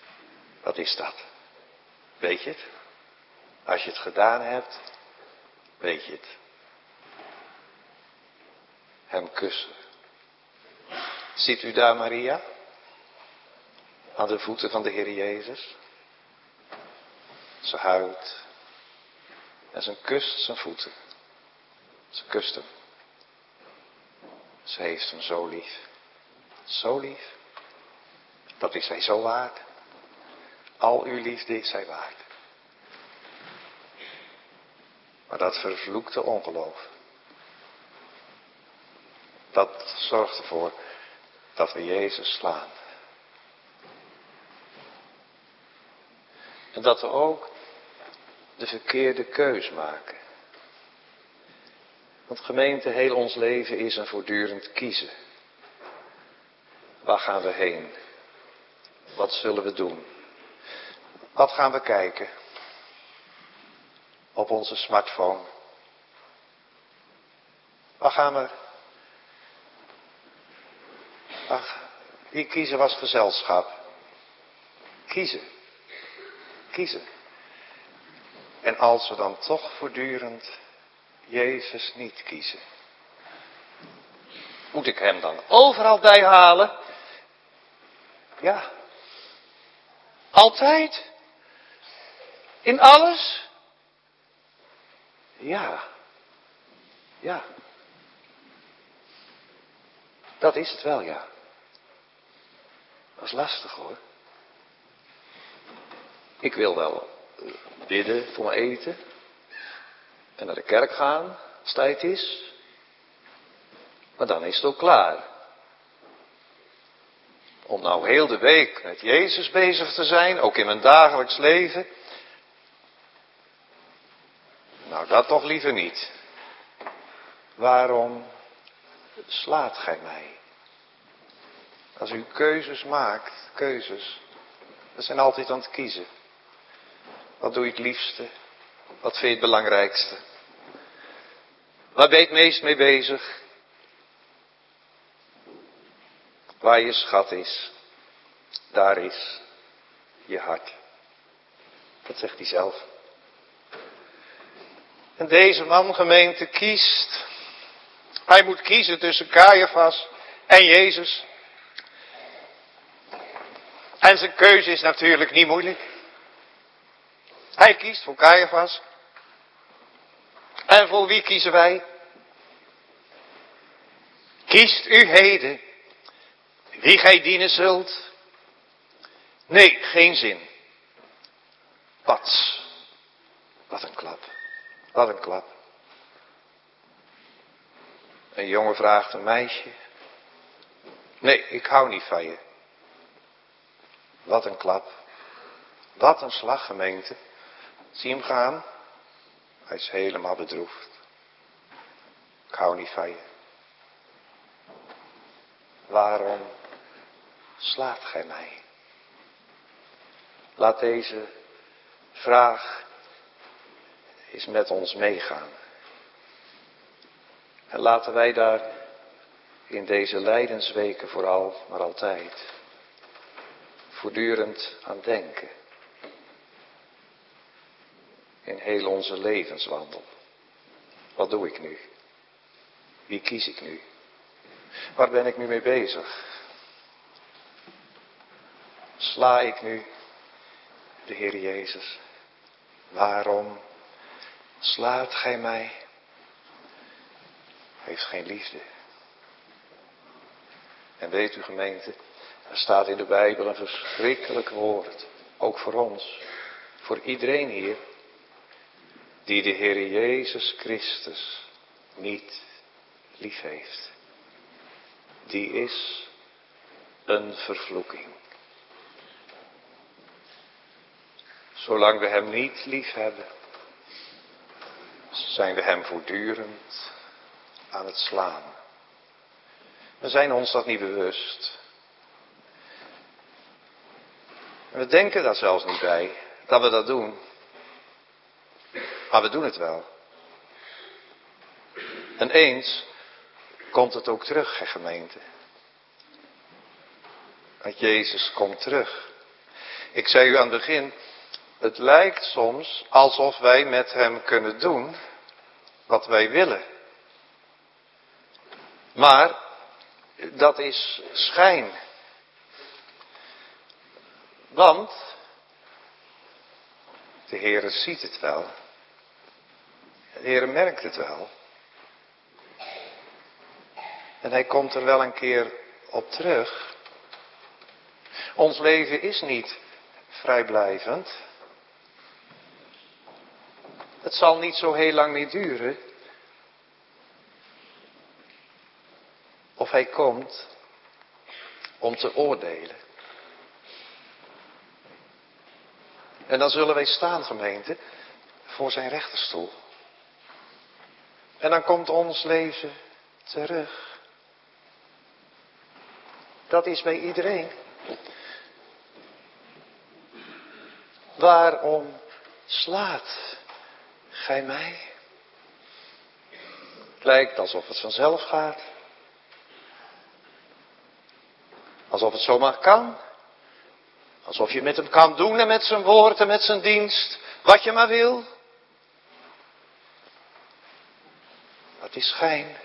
Wat is dat? Weet je het? Als je het gedaan hebt, Weet je het? Hem kussen. Ziet u daar Maria? Aan de voeten van de Heer Jezus. Ze huilt. En ze kust zijn voeten. Ze kust hem. Ze heeft hem zo lief. Zo lief. Dat is hij zo waard. Al uw liefde is hij waard. Maar dat vervloekte ongeloof. Dat zorgt ervoor dat we Jezus slaan. En dat we ook de verkeerde keus maken. Want gemeente, heel ons leven is een voortdurend kiezen. Waar gaan we heen? Wat zullen we doen? Wat gaan we kijken? Op onze smartphone. Waar gaan we? Ach, wie kiezen was gezelschap. Kiezen. Kiezen. En als we dan toch voortdurend Jezus niet kiezen. Moet ik hem dan overal bij halen? Ja. Altijd? In alles? Ja. Ja. Dat is het wel, ja. Dat is lastig hoor. Ik wil wel bidden voor mijn eten. En naar de kerk gaan, als het tijd is. Maar dan is het ook klaar. Om nou heel de week met Jezus bezig te zijn, ook in mijn dagelijks leven. Nou, dat toch liever niet. Waarom slaat gij mij? Als u keuzes maakt, keuzes, we zijn altijd aan het kiezen. Wat doe je het liefste? Wat vind je het belangrijkste? Waar ben je het meest mee bezig? Waar je schat is, daar is je hart. Dat zegt hij zelf. En deze man, gemeente, kiest. Hij moet kiezen tussen Caiaphas en Jezus. En zijn keuze is natuurlijk niet moeilijk. Hij kiest voor Caiaphas. En voor wie kiezen wij? Kiest u heden wie gij dienen zult? Nee, geen zin. Pats. Wat een klap. Wat een klap. Een jongen vraagt een meisje. Nee, ik hou niet van je. Wat een klap. Wat een slag, gemeente. Zie hem gaan. Hij is helemaal bedroefd. Ik hou niet van je. Waarom slaat gij mij? Laat deze vraag eens met ons meegaan. En laten wij daar in deze lijdensweken vooral, maar altijd, voortdurend aan denken. In heel onze levenswandel. Wat doe ik nu? Wie kies ik nu? Waar ben ik nu mee bezig? Sla ik nu de Heer Jezus? Waarom slaat gij mij? Hij heeft geen liefde. En weet u, gemeente, er staat in de Bijbel een verschrikkelijk woord. Ook voor ons. Voor iedereen hier. Die de Heer Jezus Christus niet lief heeft. Die is een vervloeking. Zolang we hem niet lief hebben, zijn we hem voortdurend aan het slaan. We zijn ons dat niet bewust. En we denken daar zelfs niet bij, dat we dat doen. Maar we doen het wel. En eens komt het ook terug, hè, gemeente. Want Jezus komt terug. Ik zei u aan het begin, het lijkt soms alsof wij met hem kunnen doen wat wij willen. Maar dat is schijn. Want de Heere ziet het wel. De Heere merkt het wel. En hij komt er wel een keer op terug. Ons leven is niet vrijblijvend. Het zal niet zo heel lang meer duren. Of hij komt om te oordelen. En dan zullen wij staan, gemeente, voor zijn rechterstoel. En dan komt ons leven terug. Dat is bij iedereen. Waarom slaat gij mij? Het lijkt alsof het vanzelf gaat. Alsof het zomaar kan. Alsof je met hem kan doen en met zijn woord en met zijn dienst. Wat je maar wil. Dat is schijn.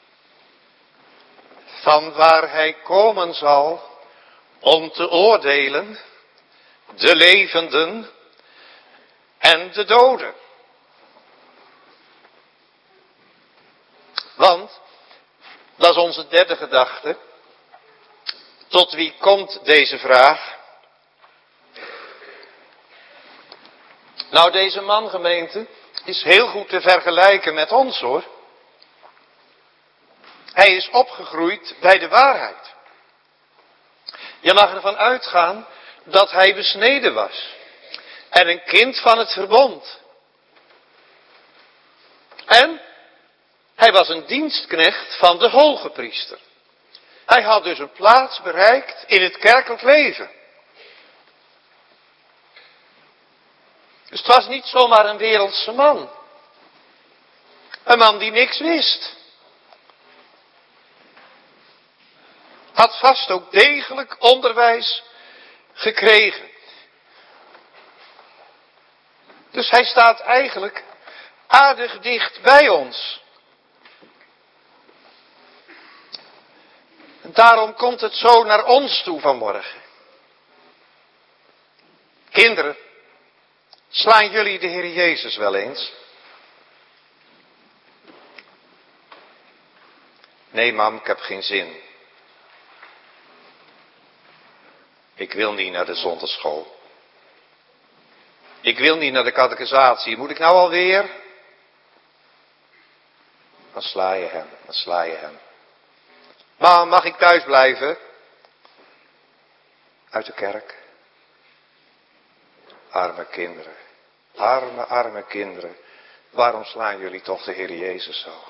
Van waar hij komen zal om te oordelen. De levenden en de doden. Want, dat is onze derde gedachte. Tot wie komt deze vraag? Nou, deze man, gemeente, is heel goed te vergelijken met ons, hoor. Hij is opgegroeid bij de waarheid. Je mag ervan uitgaan dat hij besneden was. En een kind van het verbond. En hij was een dienstknecht van de hoge priester. Hij had dus een plaats bereikt in het kerkelijk leven. Dus het was niet zomaar een wereldse man. Een man die niks wist. Had vast ook degelijk onderwijs gekregen. Dus hij staat eigenlijk aardig dicht bij ons. En daarom komt het zo naar ons toe vanmorgen. Kinderen, slaan jullie de Heer Jezus wel eens? Nee, mam, ik heb geen zin. Ik wil niet naar de zondagschool. Ik wil niet naar de catechisatie. Moet ik nou alweer? Dan sla je hem, dan sla je hem. Maar mag ik thuis blijven? Uit de kerk. Arme kinderen. Arme, arme kinderen. Waarom slaan jullie toch de Heer Jezus zo?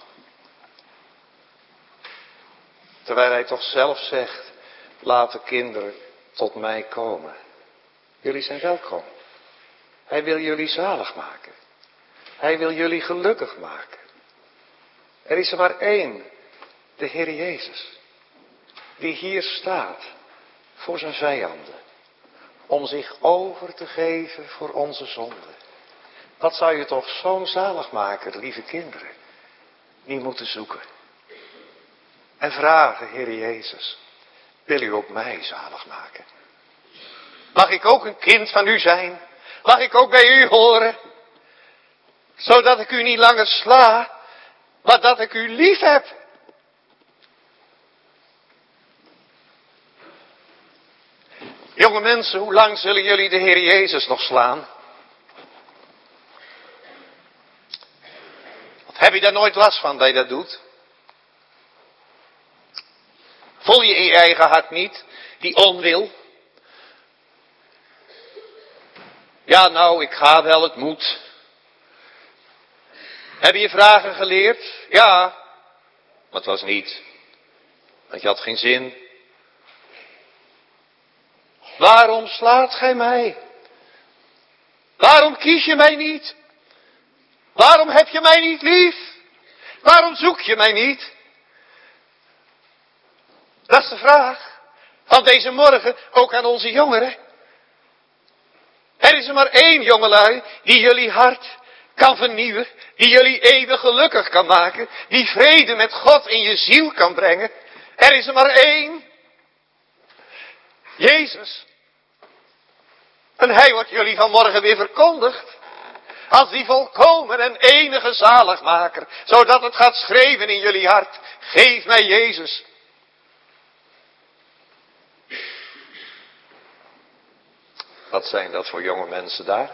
Terwijl hij toch zelf zegt, laat de kinderen tot mij komen. Jullie zijn welkom. Hij wil jullie zalig maken. Hij wil jullie gelukkig maken. Er is er maar één, de Heer Jezus, die hier staat voor zijn vijanden, om zich over te geven voor onze zonden. Wat zou je toch zo'n zaligmaker, lieve kinderen, niet moeten zoeken? En vragen, Heer Jezus, wil u ook mij zalig maken? Mag ik ook een kind van u zijn? Mag ik ook bij u horen? Zodat ik u niet langer sla, maar dat ik u lief heb. Jonge mensen, hoe lang zullen jullie de Heer Jezus nog slaan? Of heb je daar nooit last van dat je dat doet? Voel je in je eigen hart niet die onwil? Ja, nou, ik ga wel, het moet. Heb je vragen geleerd? Ja, maar het was niet. Want je had geen zin. Waarom slaat gij mij? Waarom kies je mij niet? Waarom heb je mij niet lief? Waarom zoek je mij niet? Dat is de vraag van deze morgen, ook aan onze jongeren. Er is er maar één jongelui die jullie hart kan vernieuwen, die jullie eeuwig gelukkig kan maken, die vrede met God in je ziel kan brengen. Er is er maar één. Jezus. En hij wordt jullie vanmorgen weer verkondigd. Als die volkomen en enige zaligmaker. Zodat het gaat schreeuwen in jullie hart. Geef mij Jezus. Wat zijn dat voor jonge mensen daar?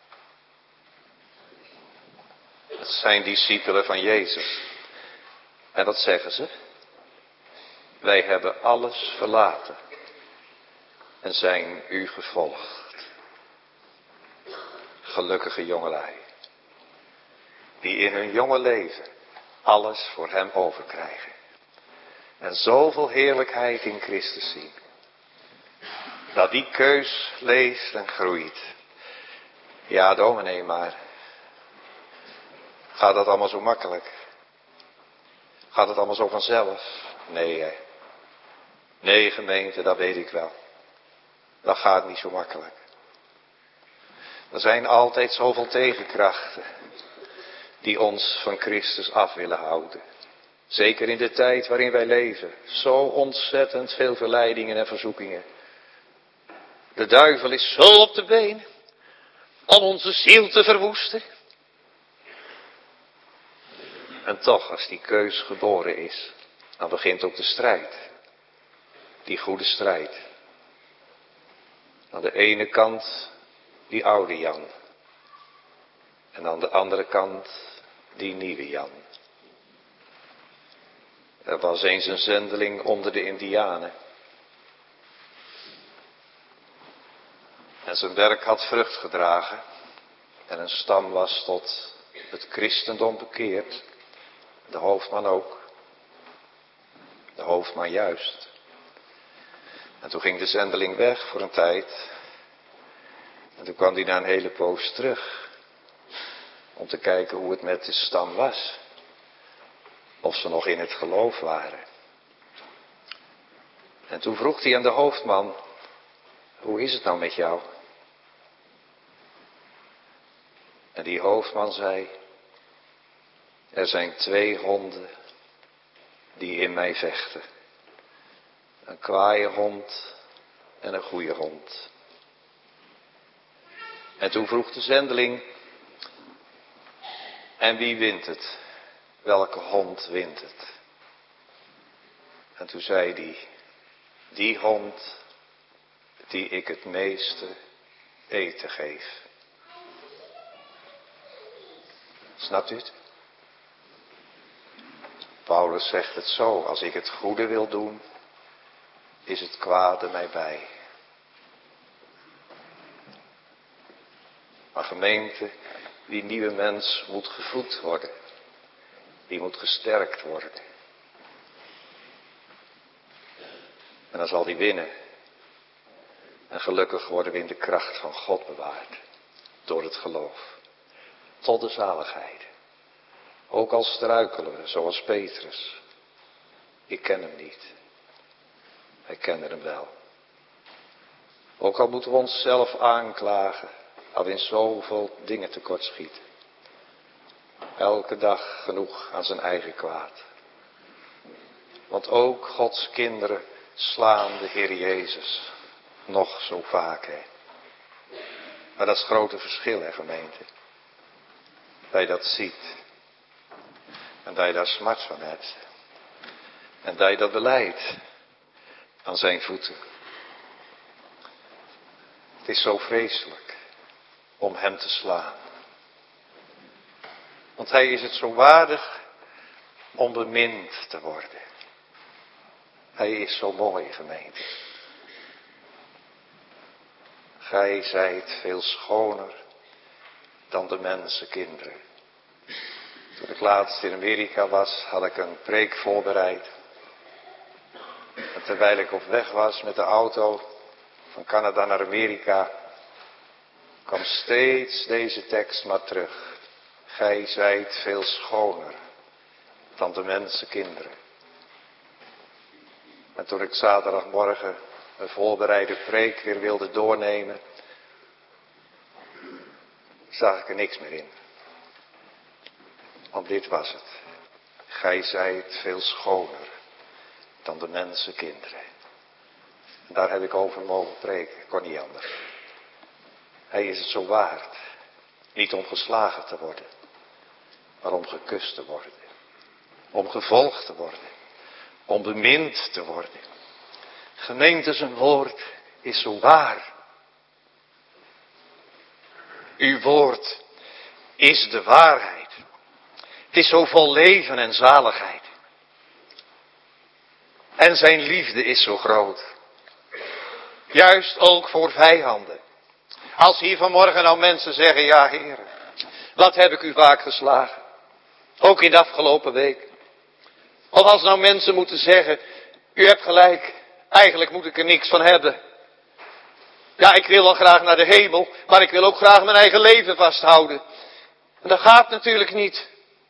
Het zijn discipelen van Jezus. En wat zeggen ze? Wij hebben alles verlaten. En zijn u gevolgd. Gelukkige jongelui. Die in hun jonge leven alles voor hem overkrijgen. En zoveel heerlijkheid in Christus zien. Dat die keus leeft en groeit. Ja, dominee, maar gaat dat allemaal zo makkelijk? Gaat het allemaal zo vanzelf? Nee, hè. Nee, gemeente, dat weet ik wel. Dat gaat niet zo makkelijk. Er zijn altijd zoveel tegenkrachten die ons van Christus af willen houden. Zeker in de tijd waarin wij leven. Zo ontzettend veel verleidingen en verzoekingen. De duivel is zo op de been om onze ziel te verwoesten. En toch, als die keus geboren is, dan begint ook de strijd. Die goede strijd. Aan de ene kant die oude Jan. En aan de andere kant die nieuwe Jan. Er was eens een zendeling onder de Indianen. En zijn werk had vrucht gedragen. En een stam was tot het christendom bekeerd. De hoofdman ook. De hoofdman juist. En toen ging de zendeling weg voor een tijd. En toen kwam hij na een hele poos terug. Om te kijken hoe het met de stam was. Of ze nog in het geloof waren. En toen vroeg hij aan de hoofdman. Hoe is het nou met jou? En die hoofdman zei. Er zijn twee honden die in mij vechten. Een kwaaie hond en een goede hond. En toen vroeg de zendeling. En wie wint het? Welke hond wint het? En toen zei hij. Die hond die ik het meeste eten geef. Snapt u het? Paulus zegt het zo. Als ik het goede wil doen, is het kwade mij bij. Maar gemeente, die nieuwe mens moet gevoed worden. Die moet gesterkt worden. En dan zal die winnen. En gelukkig worden we in de kracht van God bewaard. Door het geloof. Tot de zaligheid. Ook al struikelen we, zoals Petrus. Ik ken hem niet. Wij kennen hem wel. Ook al moeten we onszelf aanklagen. Al in zoveel dingen tekortschieten. Elke dag genoeg aan zijn eigen kwaad. Want ook Gods kinderen slaan de Heer Jezus. Nog zo vaak, hè. Maar dat is het grote verschil, hè, gemeente. Dat je dat ziet. En dat je daar smart van hebt. En dat je dat beleidt. Aan zijn voeten. Het is zo vreselijk. Om hem te slaan. Want hij is het zo waardig. Om bemind te worden. Hij is zo mooi, gemeente. Gij zijt veel schoner dan de mensenkinderen. Toen ik laatst in Amerika was, had ik een preek voorbereid. En terwijl ik op weg was met de auto van Canada naar Amerika, kwam steeds deze tekst maar terug. Gij zijt veel schoner dan de mensenkinderen. En toen ik zaterdagmorgen een voorbereide preek weer wilde doornemen, zag ik er niks meer in. Want dit was het. Gij zijt veel schoner dan de mensenkinderen. Daar heb ik over mogen preken, kon niet anders. Hij is het zo waard. Niet om geslagen te worden, maar om gekust te worden. Om gevolgd te worden. Om bemind te worden. Gemeente, zijn woord is zo waar. Uw woord is de waarheid. Het is zo vol leven en zaligheid. En zijn liefde is zo groot. Juist ook voor vijanden. Als hier vanmorgen nou mensen zeggen, ja heren, wat heb ik u vaak geslagen. Ook in de afgelopen week. Of als nou mensen moeten zeggen, u hebt gelijk, eigenlijk moet ik er niks van hebben. Ja, ik wil wel graag naar de hemel, maar ik wil ook graag mijn eigen leven vasthouden. En dat gaat natuurlijk niet.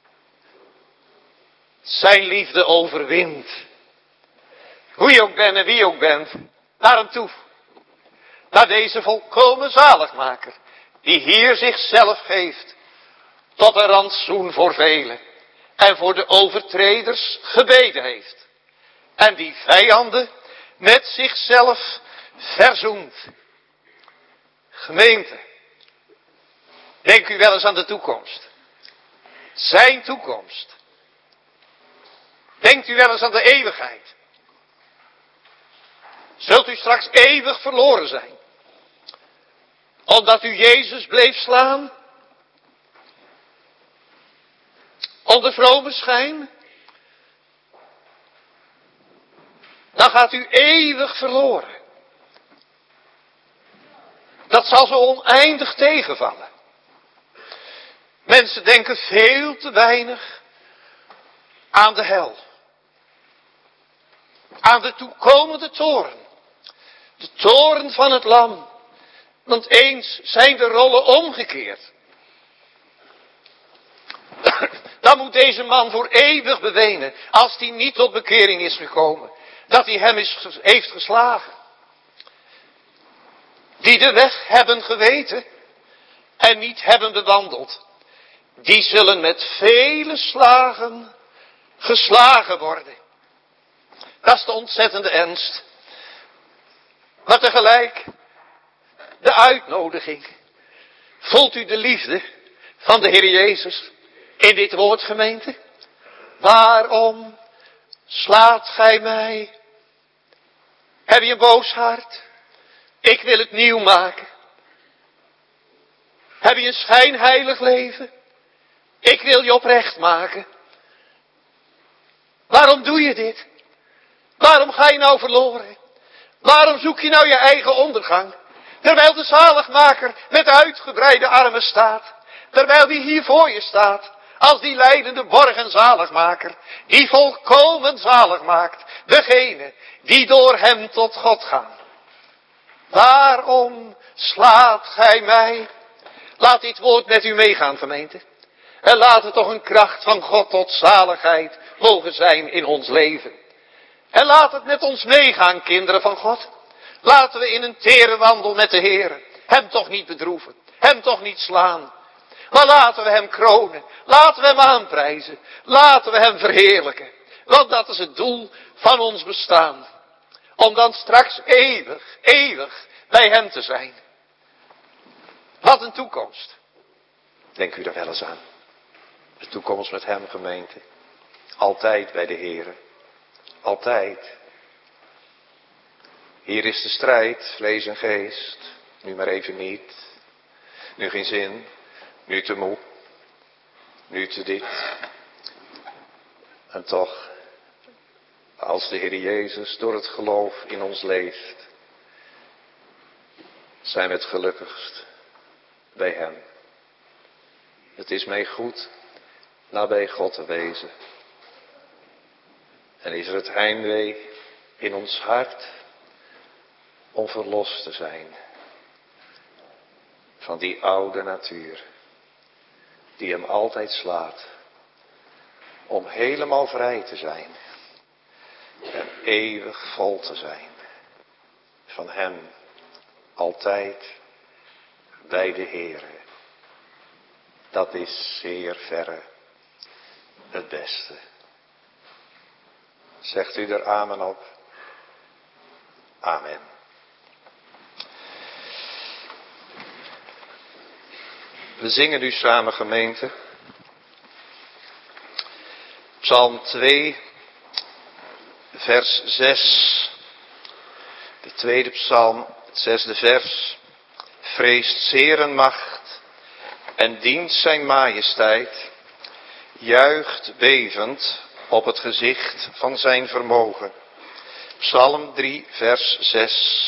Zijn liefde overwint. Hoe je ook bent en wie je ook bent, naar hem toe. Naar deze volkomen zaligmaker, die hier zichzelf geeft, tot een rantsoen voor velen. En voor de overtreders gebeden heeft. En die vijanden met zichzelf verzoent. Gemeente, denk u wel eens aan de toekomst. Zijn toekomst. Denkt u wel eens aan de eeuwigheid. Zult u straks eeuwig verloren zijn. Omdat u Jezus bleef slaan. Om de vrome schijn. Dan gaat u eeuwig verloren. Dat zal zo oneindig tegenvallen. Mensen denken veel te weinig aan de hel. Aan de toekomende toorn. De toorn van het lam. Want eens zijn de rollen omgekeerd. Dan moet deze man voor eeuwig bewenen, als hij niet tot bekering is gekomen, dat hij hem is, heeft geslagen. Die de weg hebben geweten en niet hebben bewandeld, die zullen met vele slagen geslagen worden. Dat is de ontzettende ernst. Maar tegelijk de uitnodiging. Voelt u de liefde van de Heer Jezus in dit woord, gemeente? Waarom slaat gij mij? Heb je een boos hart? Ik wil het nieuw maken. Heb je een schijnheilig leven? Ik wil je oprecht maken. Waarom doe je dit? Waarom ga je nou verloren? Waarom zoek je nou je eigen ondergang? Terwijl de zaligmaker met uitgebreide armen staat. Terwijl die hier voor je staat. Als die lijdende borg en zaligmaker. Die volkomen zalig maakt. Degene die door hem tot God gaan. Waarom slaat gij mij? Laat dit woord met u meegaan, gemeente. En laat het toch een kracht van God tot zaligheid mogen zijn in ons leven. En laat het met ons meegaan, kinderen van God. Laten we in een tere wandel met de Heer. Hem toch niet bedroeven. Hem toch niet slaan. Maar laten we hem kronen. Laten we hem aanprijzen. Laten we hem verheerlijken. Want dat is het doel van ons bestaan. Om dan straks eeuwig, eeuwig bij hem te zijn. Wat een toekomst. Denk u er wel eens aan. De toekomst met hem, gemeente. Altijd bij de Heer. Altijd. Hier is de strijd, vlees en geest. Nu maar even niet. Nu geen zin. Nu te moe. Nu te dit. En toch, als de Heer Jezus door het geloof in ons leeft, zijn we het gelukkigst bij hem. Het is mij goed nabij God te wezen. En is er het heimwee in ons hart om verlost te zijn van die oude natuur die hem altijd slaat, om helemaal vrij te zijn en eeuwig vol te zijn van hem, altijd bij de Heere. Dat is zeer verre het beste. Zegt u er amen op? Amen. We zingen nu samen, gemeente. Psalm twee, vers zes. De tweede psalm, het zesde vers. Vreest Heeren macht en dient zijn majesteit. Juicht bevend op het gezicht van zijn vermogen. Psalm drie, vers zes.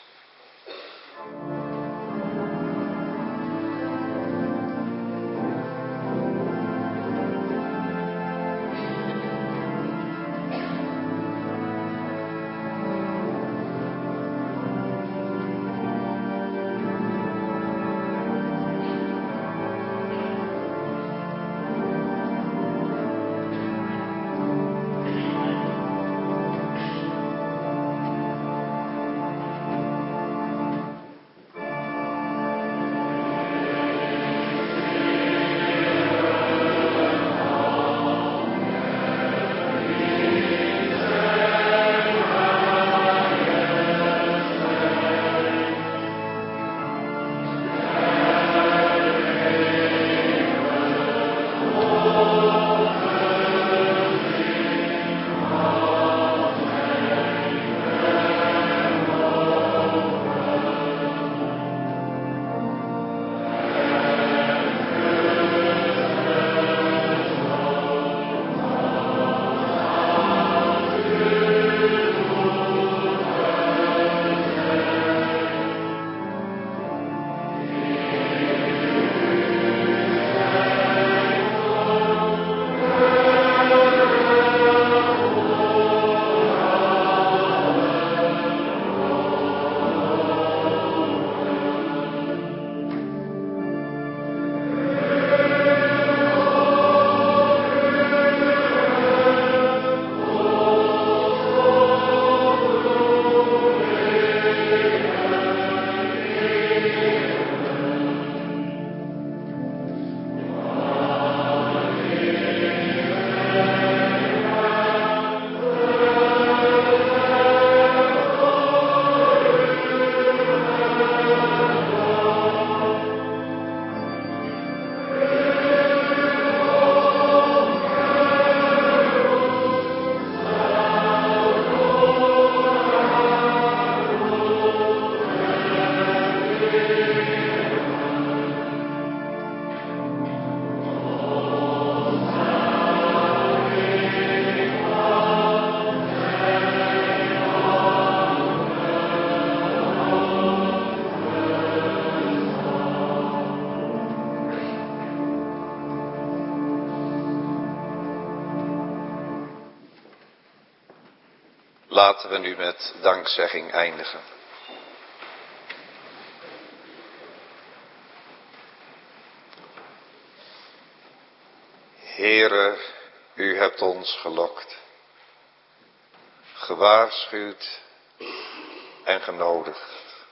Laten we nu met dankzegging eindigen. Heere, u hebt ons gelokt, gewaarschuwd en genodigd.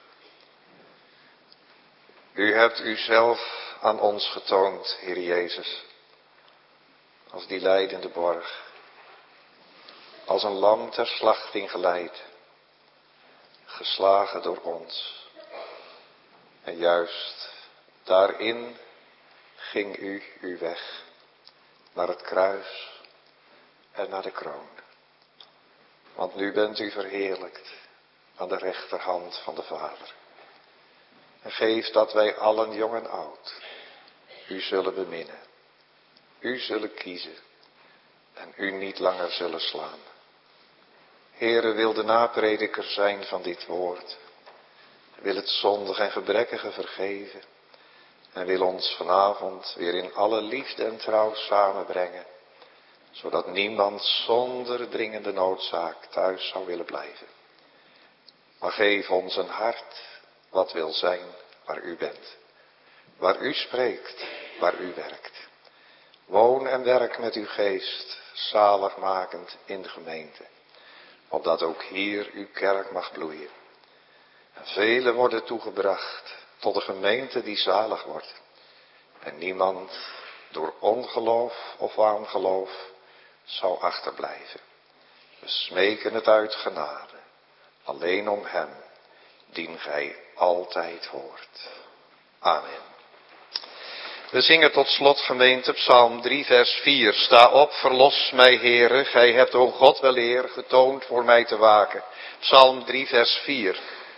U hebt uzelf aan ons getoond, Heer Jezus, als die lijdende borg, als een lam ter slachting geleid, geslagen door ons. En juist daarin ging u uw weg, naar het kruis en naar de kroon. Want nu bent u verheerlijkt aan de rechterhand van de Vader. En geef dat wij allen, jong en oud, u zullen beminnen, u zullen kiezen en u niet langer zullen slaan. Heere, wil de naprediker zijn van dit woord, wil het zondige en gebrekkige vergeven en wil ons vanavond weer in alle liefde en trouw samenbrengen, zodat niemand zonder dringende noodzaak thuis zou willen blijven. Maar geef ons een hart wat wil zijn waar u bent, waar u spreekt, waar u werkt. Woon en werk met uw geest, zaligmakend in de gemeente, opdat ook hier uw kerk mag bloeien. En velen worden toegebracht tot de gemeente die zalig wordt. En niemand door ongeloof of wangeloof zou achterblijven. We smeken het uit genade, alleen om hem, dien gij altijd hoort. Amen. We zingen tot slot, gemeente, Psalm drie vers vier. Sta op, verlos mij, Heere, gij hebt, o God, wel eer getoond voor mij te waken. Psalm drie vers vier.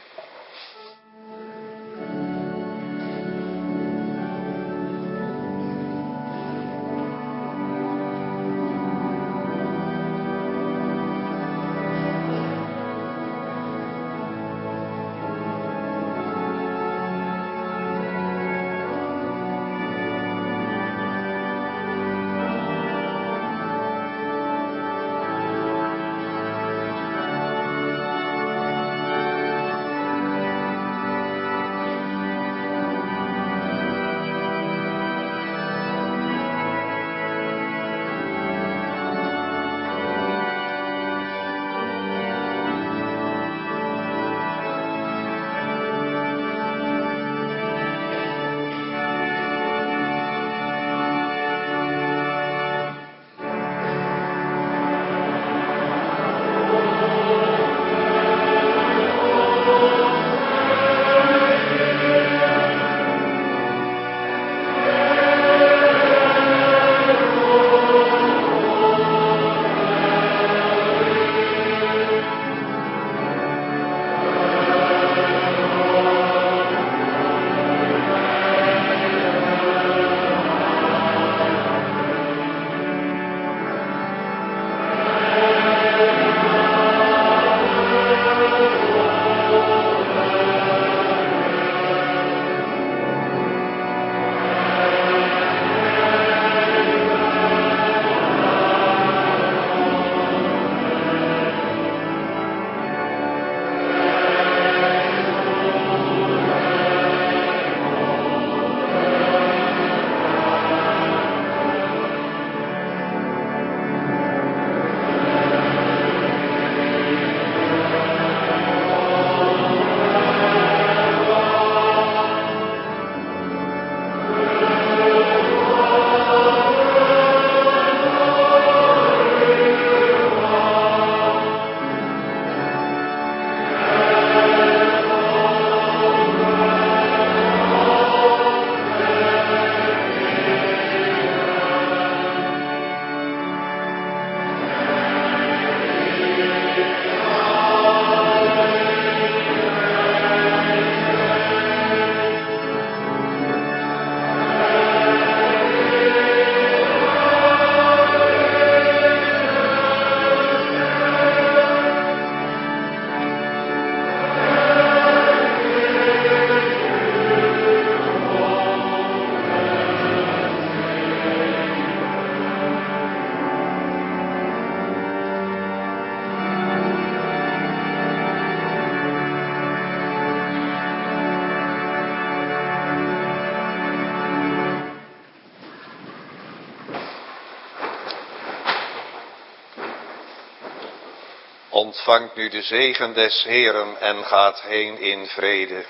Ontvangt nu de zegen des Heeren en gaat heen in vrede.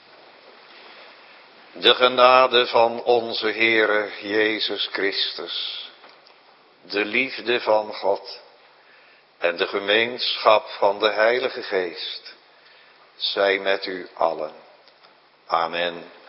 De genade van onze Heere Jezus Christus, de liefde van God en de gemeenschap van de Heilige Geest, zij met u allen. Amen.